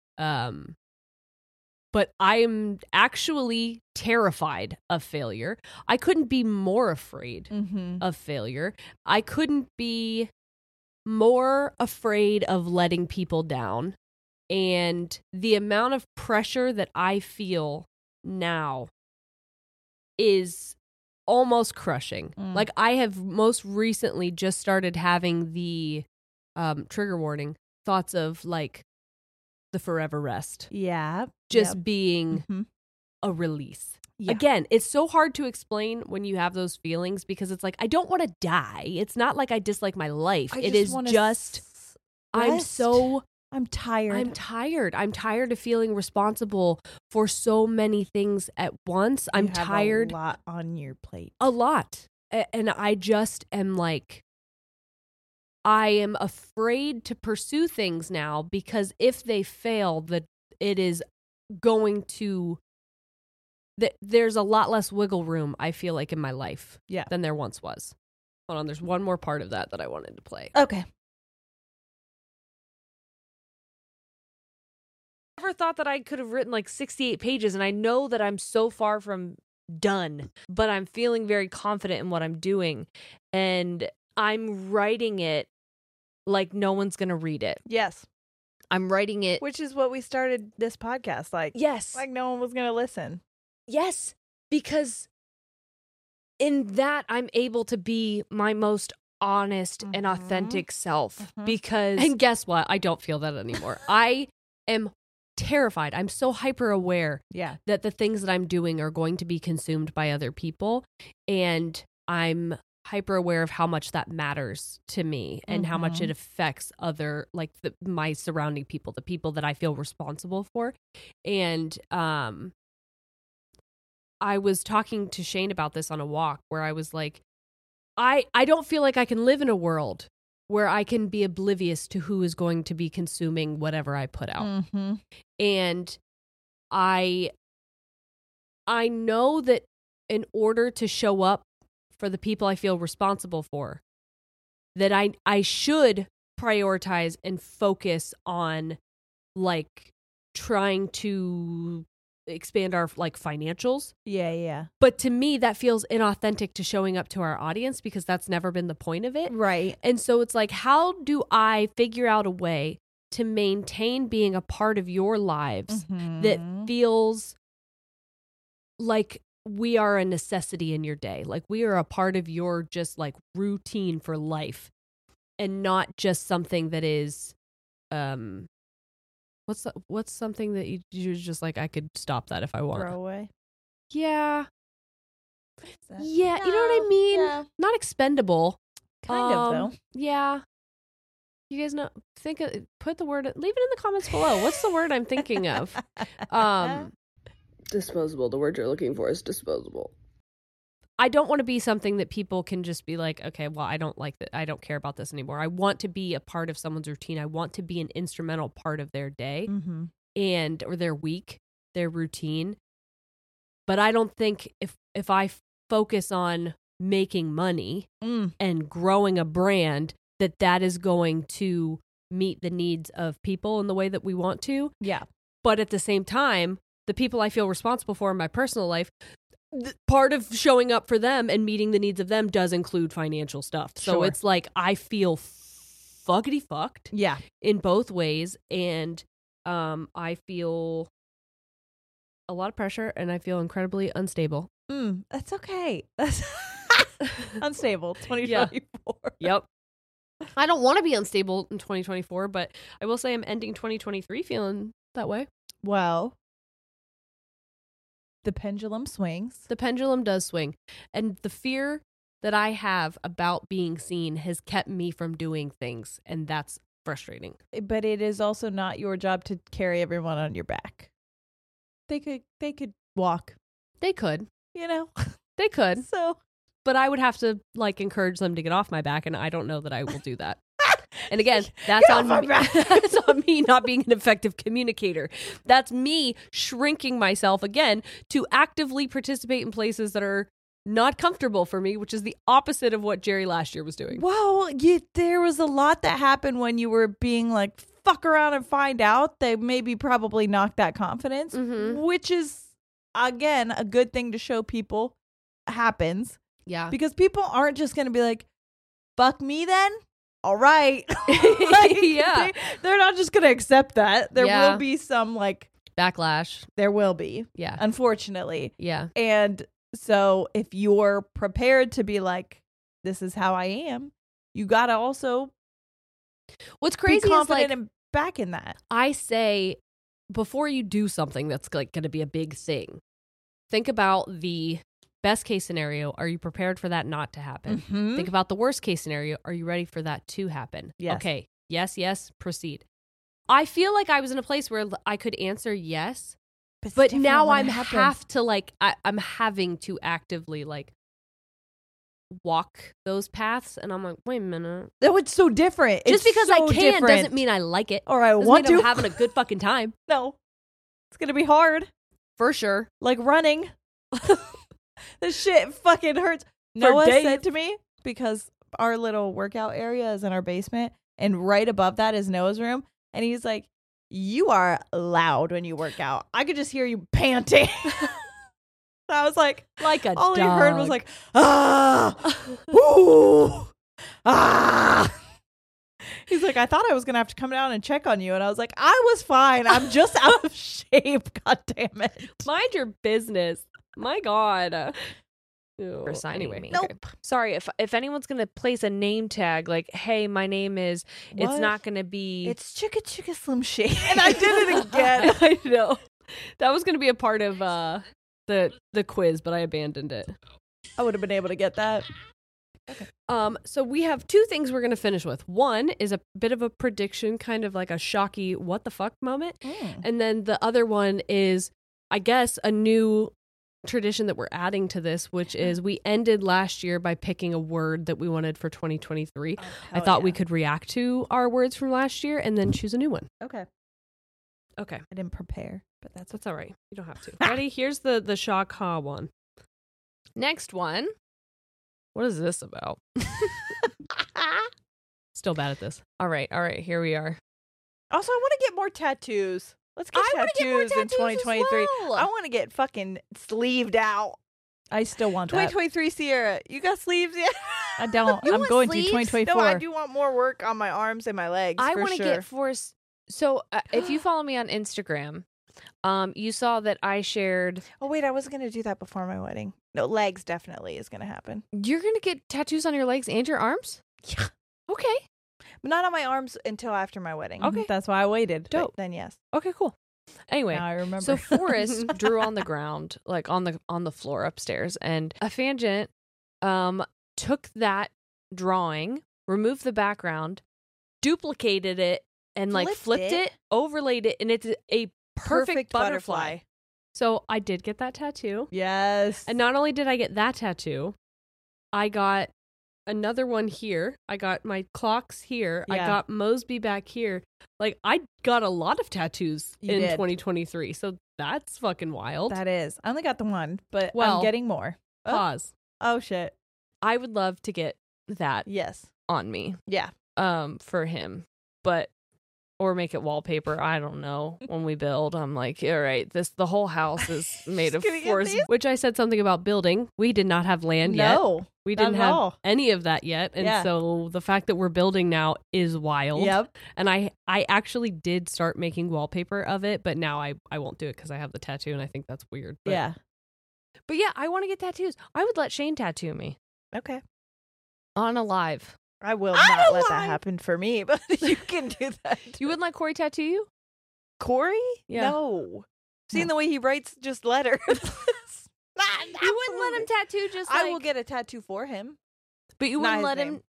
But I am actually terrified of failure. I couldn't be more afraid Mm-hmm. of failure. I couldn't be more afraid of letting people down. And the amount of pressure that I feel now is almost crushing. Mm. Like, I have most recently just started having the trigger warning thoughts of like the forever rest Yeah. just being Mhm. a release. Yeah. Again, it's so hard to explain when you have those feelings because it's like, I don't want to die. It's not like I dislike my life. It is just Rest. I'm tired. I'm tired. I'm tired of feeling responsible for so many things at once. I'm You have tired. A lot on your plate. A lot. And I just am like, I am afraid to pursue things now because if they fail, it is going to, there's a lot less wiggle room, I feel like, in my life than there once was. Hold on, there's one more part of that I wanted to play. Okay. I never thought that I could have written like 68 pages, and I know that I'm so far from done, but I'm feeling very confident in what I'm doing, and I'm writing it like no one's gonna read it. Yes. I'm writing it, Which is what we started this podcast like. yes, Like no one was going to listen. yes, because in that I'm able to be my most honest and authentic self. Because And guess what? I don't feel that anymore. I am terrified. I'm so hyper aware that the things that I'm doing are going to be consumed by other people. And I'm hyper aware of how much that matters to me and how much it affects other, like my surrounding people, the people that I feel responsible for. And I was talking to Shane about this on a walk where I was like, I don't feel like I can live in a world where I can be oblivious to who is going to be consuming whatever I put out. And I know that in order to show up for the people I feel responsible for, that I should prioritize and focus on like trying to expand our like financials. Yeah. But to me, that feels inauthentic to showing up to our audience because that's never been the point of it. Right. And so it's like, how do I figure out a way to maintain being a part of your lives that feels like we are a necessity in your day? Like we are a part of your just like routine for life and not just something that is, what's something that you're just like, I could stop that if I want. Throw away. Yeah. Yeah. You know what I mean? Yeah. Not expendable. Kind of though. Yeah. You guys know, put the word, leave it in the comments below. What's the word I'm thinking of? Disposable. The word you're looking for is disposable. I don't want to be something that people can just be like, okay, well, I don't like that. I don't care about this anymore. I want to be a part of someone's routine. I want to be an instrumental part of their day or their week, their routine. But I don't think if I focus on making money and growing a brand, that is going to meet the needs of people in the way that we want to. Yeah. But at the same time, the people I feel responsible for in my personal life, part of showing up for them and meeting the needs of them does include financial stuff. So it's like I feel fuckity fucked in both ways. And I feel a lot of pressure and I feel incredibly unstable. That's okay. That's unstable 2024. Yep. I don't want to be unstable in 2024, but I will say I'm ending 2023 feeling that way. Well, the pendulum swings. The pendulum does swing. And the fear that I have about being seen has kept me from doing things. And that's frustrating. But it is also not your job to carry everyone on your back. They could walk. They could. You know? They could. So, but I would have to like encourage them to get off my back. And I don't know that I will do that. And again, that's on me. That's on me not being an effective communicator. That's me shrinking myself again to actively participate in places that are not comfortable for me, which is the opposite of what Jerry last year was doing. Well, there was a lot that happened when you were being like, fuck around and find out. They maybe probably knocked that confidence, which is, again, a good thing to show people happens. Yeah. Because people aren't just going to be like, fuck me then. All right. Yeah. They're not just going to accept that. There will be some like backlash. There will be. Yeah. Unfortunately. Yeah. And so if you're prepared to be like, this is how I am, you got to also what's crazy be confident is like, and back in that. I say before you do something that's like going to be a big thing, think about the best case scenario. Are you prepared for that not to happen? Think about the worst case scenario. Are you ready for that to happen? Yes. Okay. yes, yes, proceed. I feel like I was in a place where I could answer yes, but now I'm I'm having to actively like walk those paths, and I'm like, wait a minute. Oh, it's so different. Just It's because so I can different. doesn't mean I like it. Or I Doesn't want mean to. I'm having a good fucking time. No. It's going to be hard. For sure. Like running. This shit fucking hurts. For Noah days. said to me, because our little workout area is in our basement, and right above that is Noah's room, and he's like, you are loud when you work out. I could just hear you panting. I was like a all dog. he heard was like, ah, ooh, ah. He's like, I thought I was going to have to come down and check on you. And I was like, I was fine. I'm just out of shape. God damn it. Mind your business. My God. Ew. For signing Anyway, me. Nope. Sorry, if anyone's gonna place a name tag like, "Hey, my name is," it's What? not gonna be. It's Chicka Chicka Slim Shady. And I did it again. I know. That was going to be a part of the quiz, but I abandoned it. I would have been able to get that. So we have two things we're going to finish with. One is a bit of a prediction, kind of like a shocky what the fuck moment. And then the other one is, I guess, a new tradition that we're adding to this, which is we ended last year by picking a word that we wanted for 2023. I thought we could react to our words from last year and then choose a new one. Okay. Okay. I didn't prepare, but That's all right. You don't have to. Ready? Here's the shock ha one. Next one. What is this about? Still bad at this. All right, here we are. Also, I want to get more tattoos. Let's get I wanna get more tattoos in tattoos as 2023. well. I want to get fucking sleeved out. I still want that. 2023 Sierra, you got sleeves yet? I don't. You I'm want going sleeves? to 2024. No, I do want more work on my arms and my legs. I want to get force. So if you follow me on Instagram, you saw that I shared. Oh wait, I was gonna do that before my wedding. No, legs definitely is gonna happen. You're gonna get tattoos on your legs and your arms. Yeah, Okay. but not on my arms until after my wedding. Okay. That's why I waited. But Dope. then yes. Okay. Cool. Anyway, Now I remember. so Forrest drew on the ground, like on the floor upstairs, and Afangent took that drawing, removed the background, duplicated it, and like flipped it, overlaid it, and it's a perfect butterfly. So I did get that tattoo. Yes. And not only did I get that tattoo, I got another one here. I got my clocks here. I Yeah. got Mosby back here. Like, I got a lot of tattoos You in did. 2023. So that's fucking wild. That is. I only got the one, but Well, I'm getting more. Oh. Pause. Oh shit. I would love to get that Yes. on me, Yeah. for him, but or make it wallpaper. I don't know. When we build, I'm like, all right, the whole house is made of gonna get forest. these? Which I said something about building. We did not have land yet. No. We not didn't at have all. any of that yet. And Yeah. so the fact that we're building now is wild. Yep. And I actually did start making wallpaper of it, but now I won't do it because I have the tattoo and I think that's weird. But Yeah. But yeah, I want to get tattoos. I would let Shane tattoo me Okay. on alive. I will I not don't let that mind. happen for me, but you can do that. You wouldn't let Corey tattoo you? Corey? Yeah. No. Seeing the way he writes just letters. You wouldn't let him tattoo just like. I will get a tattoo for him. But you not wouldn't his let him. name.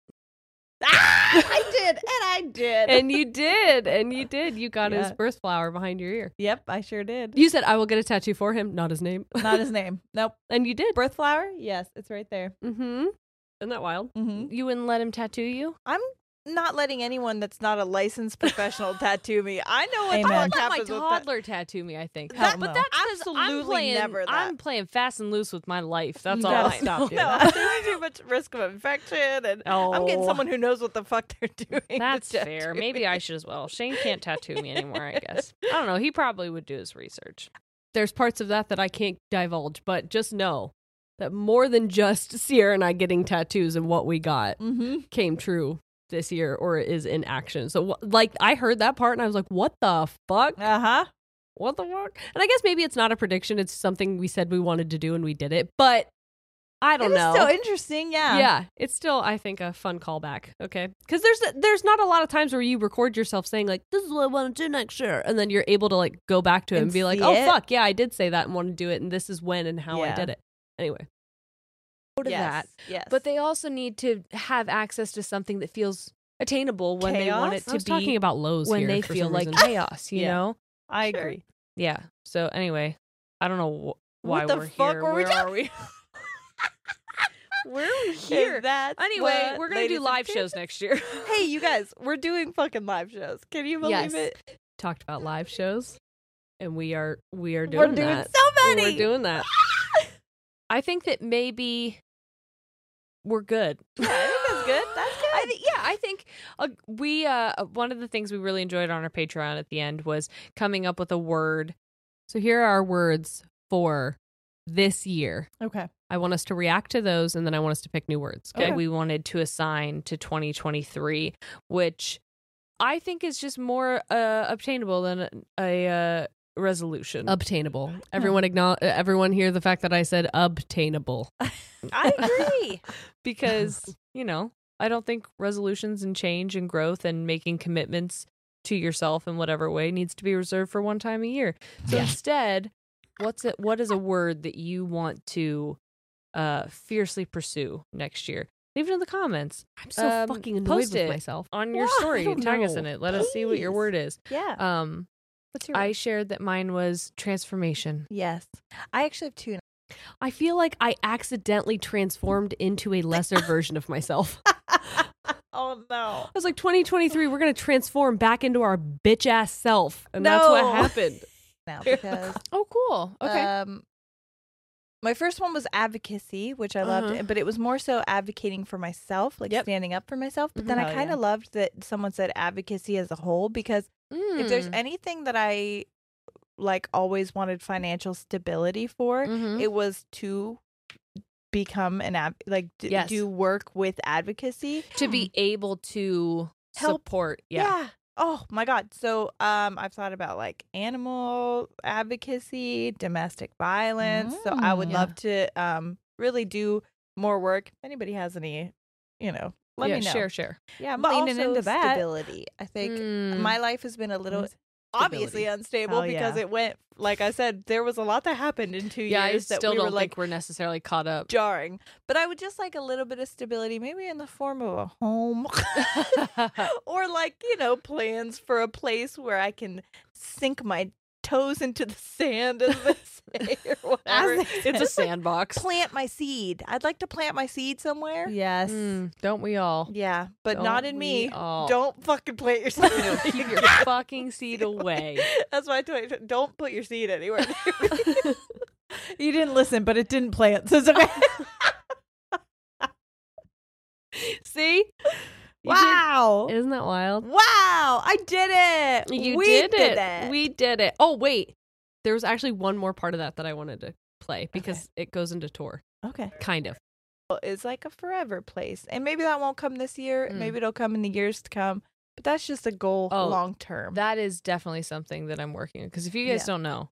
I did, and I did. And you did. And you did. You got his Yeah. birth flower behind your ear. Yep, I sure did. You said, I will get a tattoo for him, not his name. Not his name. Nope. And you did. Birth flower? Yes, it's right there. Mm-hmm. Isn't that wild? Mm-hmm. You wouldn't let him tattoo you? I'm not letting anyone that's not a licensed professional tattoo me. I know what the Amen. I fuck would let my happens with that. toddler tattoo me, I think. Hell But no. that's 'cause Absolutely I'm playing, never that. I'm playing fast and loose with my life. That's You all gotta I stop know. doing No, that. there's too much risk of infection, and I'm getting Oh. someone who knows what the fuck they're doing. to That's fair. tattoo me. Maybe I should as well. Shane can't tattoo me anymore, I guess. I don't know. He probably would do his research. There's parts of that I can't divulge, but just know that more than just Sierra and I getting tattoos and what we got Mm-hmm. came true this year or is in action. So, like, I heard that part and I was like, what the fuck? Uh-huh. What the fuck? And I guess maybe it's not a prediction. It's something we said we wanted to do and we did it. But I don't know. It's still interesting, yeah. Yeah, it's still, I think, a fun callback. Okay, because there's not a lot of times where you record yourself saying like, "This is what I want to do next year," and then you're able to like go back to it and And be like, see "Oh it. fuck, yeah, I did say that and want to do it, and this is when and how I Yeah. did it." Anyway, To Yes, that. yes. But they also need to have access to something that feels attainable when they want Chaos? it I to was be talking about lows when here they for feel some like reason. chaos, you Yeah. know? I Sure. agree. Yeah. So anyway, I don't know why What the we're fuck here. were we Where are we? Where are we here? That's Anyway, what, we're gonna do ladies and live shows gents- next year. Hey, you guys, we're doing fucking live shows. Can you believe Yes. it? Talked about live shows, and we are doing We're doing that. so many. We're doing that. I think that maybe we're good. Yeah, I think that's good. That's good. I think we one of the things we really enjoyed on our Patreon at the end was coming up with a word. So here are our words for this year. Okay. I want us to react to those, and then I want us to pick new words. Okay. We wanted to assign to 2023, which I think is just more obtainable than a resolution. Obtainable. Everyone hear the fact that I said obtainable. I agree. Because, I don't think resolutions and change and growth and making commitments to yourself in whatever way needs to be reserved for one time a year. So instead, what is a word that you want to fiercely pursue next year? Leave it in the comments. I'm so fucking annoyed post with it myself. on your Why? story I and don't tag us in know. it. Let us see what your Please. word is. Yeah. What's your I shared that mine was transformation. Yes. I actually have two. I feel like I accidentally transformed into a lesser version of myself. Oh no. I was like, 2023, we're going to transform back into our bitch ass self. And that's what No. happened. Now because Oh, cool. Okay. my first one was advocacy, which I loved, but it was more so advocating for myself, like standing up for myself. But then I kind of loved that someone said advocacy as a whole, because if there's anything that I always wanted financial stability for, it was to become an do work with advocacy to be able to Help. support. Yeah. Oh my God. So I've thought about animal advocacy, domestic violence. So I would love to really do more work. If anybody has any, let me know. Share. Yeah, I'm But leaning also into that. stability. I think Mm. my life has been a little Stability. obviously unstable Hell because yeah. it went, like I said, there was a lot that happened in 2 Yeah, I years that still we don't were think we're necessarily caught up. jarring. But I would just like a little bit of stability, maybe in the form of a home or plans for a place where I can sink my toes into the sand, as they say, or whatever. It's a sandbox. Plant my seed. I'd like to plant my seed somewhere. Yes. Don't we all? Yeah, but Don't not in we me. all? Don't fucking plant your seed. Keep your fucking seed away. That's why I told you, don't put your seed anywhere. You didn't listen, but it didn't play it, so it's okay. See? Wow. Isn't that wild? Wow. I did it. You We did it. it. We did it. Oh, wait. There was actually one more part of that I wanted to play because it goes into tour. Okay. Kind of. It's like a forever place. And maybe that won't come this year. Maybe it'll come in the years to come. But that's just a goal long term. That is definitely something that I'm working on. Because if you guys don't know,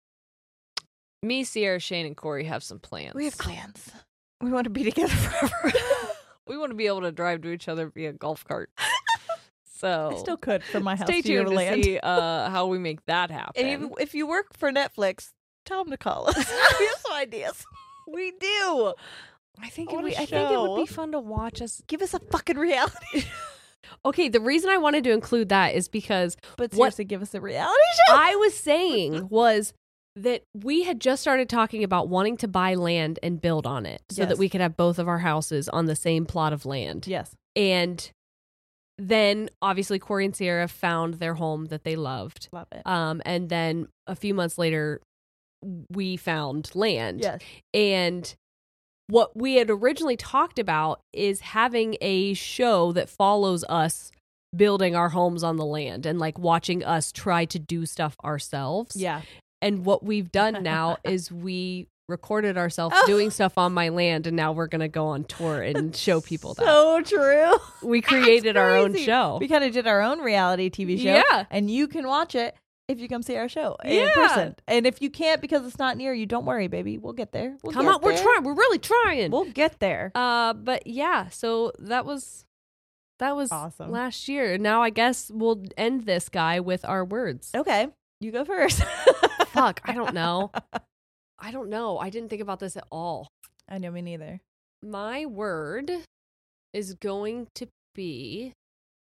me, Sierra, Shane, and Corey have some plans. We have plans. We want to be together forever. We want to be able to drive to each other via golf cart. So I still could from my house stay to your tuned to land. see how we make that happen. And if you work for Netflix, tell them to call us. We have some ideas. We do. I think On a I think it would be show. fun to watch us. Give us a fucking reality. Okay, the reason I wanted to include that is because But what seriously, give us a reality show. I was saying was that we had just started talking about wanting to buy land and build on it so that Yes. we could have both of our houses on the same plot of land. Yes. And then obviously Corey and Sierra found their home that they loved. Love it. And then a few months later, we found land. Yes. And what we had originally talked about is having a show that follows us building our homes on the land and watching us try to do stuff ourselves. Yeah. And what we've done now is we recorded ourselves doing stuff on my land, and now we're going to go on tour and show people that. So true. We created our own Crazy. show. We kind of did our own reality TV show. Yeah. And you can watch it if you come see our show in Yeah. person. And if you can't because it's not near you, don't worry, baby. We'll get there. We'll Come get on, we're there. trying. We're really trying. We'll get there. But yeah, so that was Awesome. last year. Now I guess we'll end this guy with our words. Okay. You go first. Fuck, I don't know. I don't know. I didn't think about this at all. I know, me neither. My word is going to be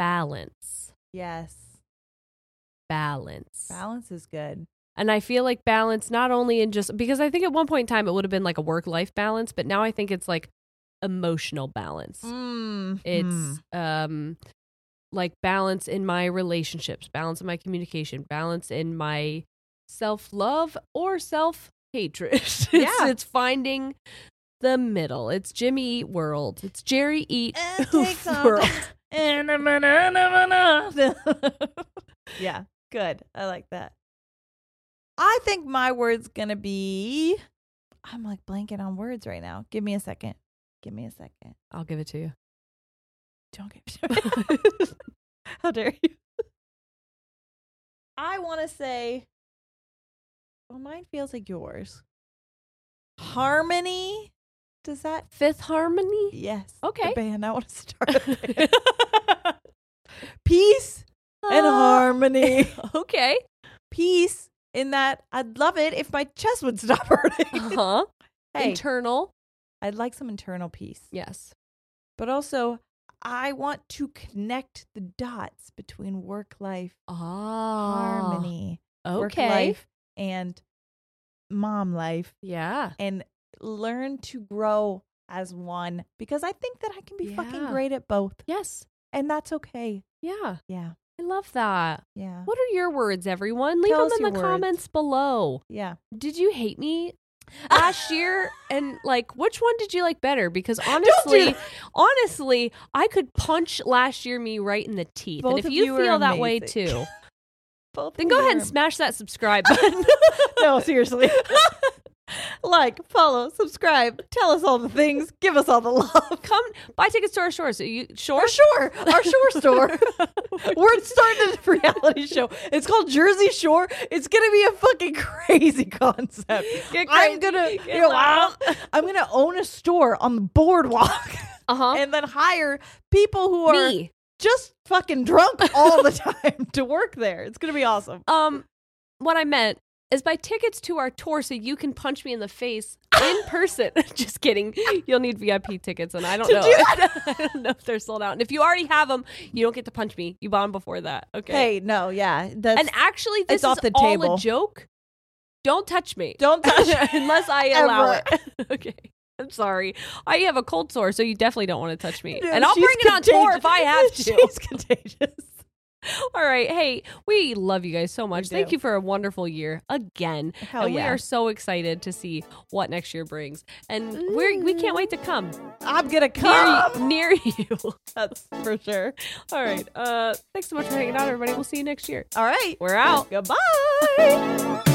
balance. Yes. Balance. Balance is good. And I feel like balance not only in just because I think at one point in time it would have been like a work-life balance, but now I think it's like emotional balance. It's like balance in my relationships, balance in my communication, balance in my self-love or self-hatred. It's finding the middle. It's Jimmy Eat World. It's Jerry Eat World. Yeah, good. I like that. I think my word's gonna be. I'm like blanking on words right now. Give me a second. I'll give it to you. Don't give it to me. How dare you? I want to say. Well, mine feels like yours. Harmony. Does that? Fifth Harmony? Yes. Okay. The band. I want to start a band. Peace and harmony. Okay. Peace in that I'd love it if my chest would stop hurting. Uh-huh. Hey, Internal. I'd like some internal peace. Yes. But also, I want to connect the dots between work life, harmony, work life, and mom life. Yeah. And learn to grow as one because I think that I can be fucking great at both. Yes. And that's okay. Yeah. Yeah. I love that. Yeah. What are your words, everyone? Leave Tell them us in the your words. comments below. Yeah. Did you hate me last year? And like, which one did you like better? Because honestly, I could punch last year me right in the teeth. Both and if of you you are feel that way amazing. too, Both then go ahead and smash that subscribe button. No, seriously. Like, follow, subscribe, tell us all the things, give us all the love. Come buy tickets to our shore. So you Our shore store. We're starting a reality show. It's called Jersey Shore. It's gonna be a fucking crazy concept. I'm gonna own a store on the boardwalk. And then hire people who are just fucking drunk all the time to work there. It's gonna be awesome. What I meant is buy tickets to our tour so you can punch me in the face in person. Just kidding. You'll need VIP tickets, and I don't know. I don't know if they're sold out. And if you already have them, you don't get to punch me. You bought them before that. Okay. Hey, no, yeah. And actually, this is off the all table. a joke. Don't touch me. Don't touch me. Unless I allow it. Okay. I'm sorry. I have a cold sore, so you definitely don't want to touch me. No, and I'll bring it on tour if I have to. She's contagious. All right. Hey, we love you guys so much. We Thank do. you for a wonderful year again. Hell and we yeah. are so excited to see what next year brings. And we can't wait to come. I'm gonna come Near you. That's for sure. All right. Thanks so much for hanging out, everybody. We'll see you next year. All right. We're out. Goodbye.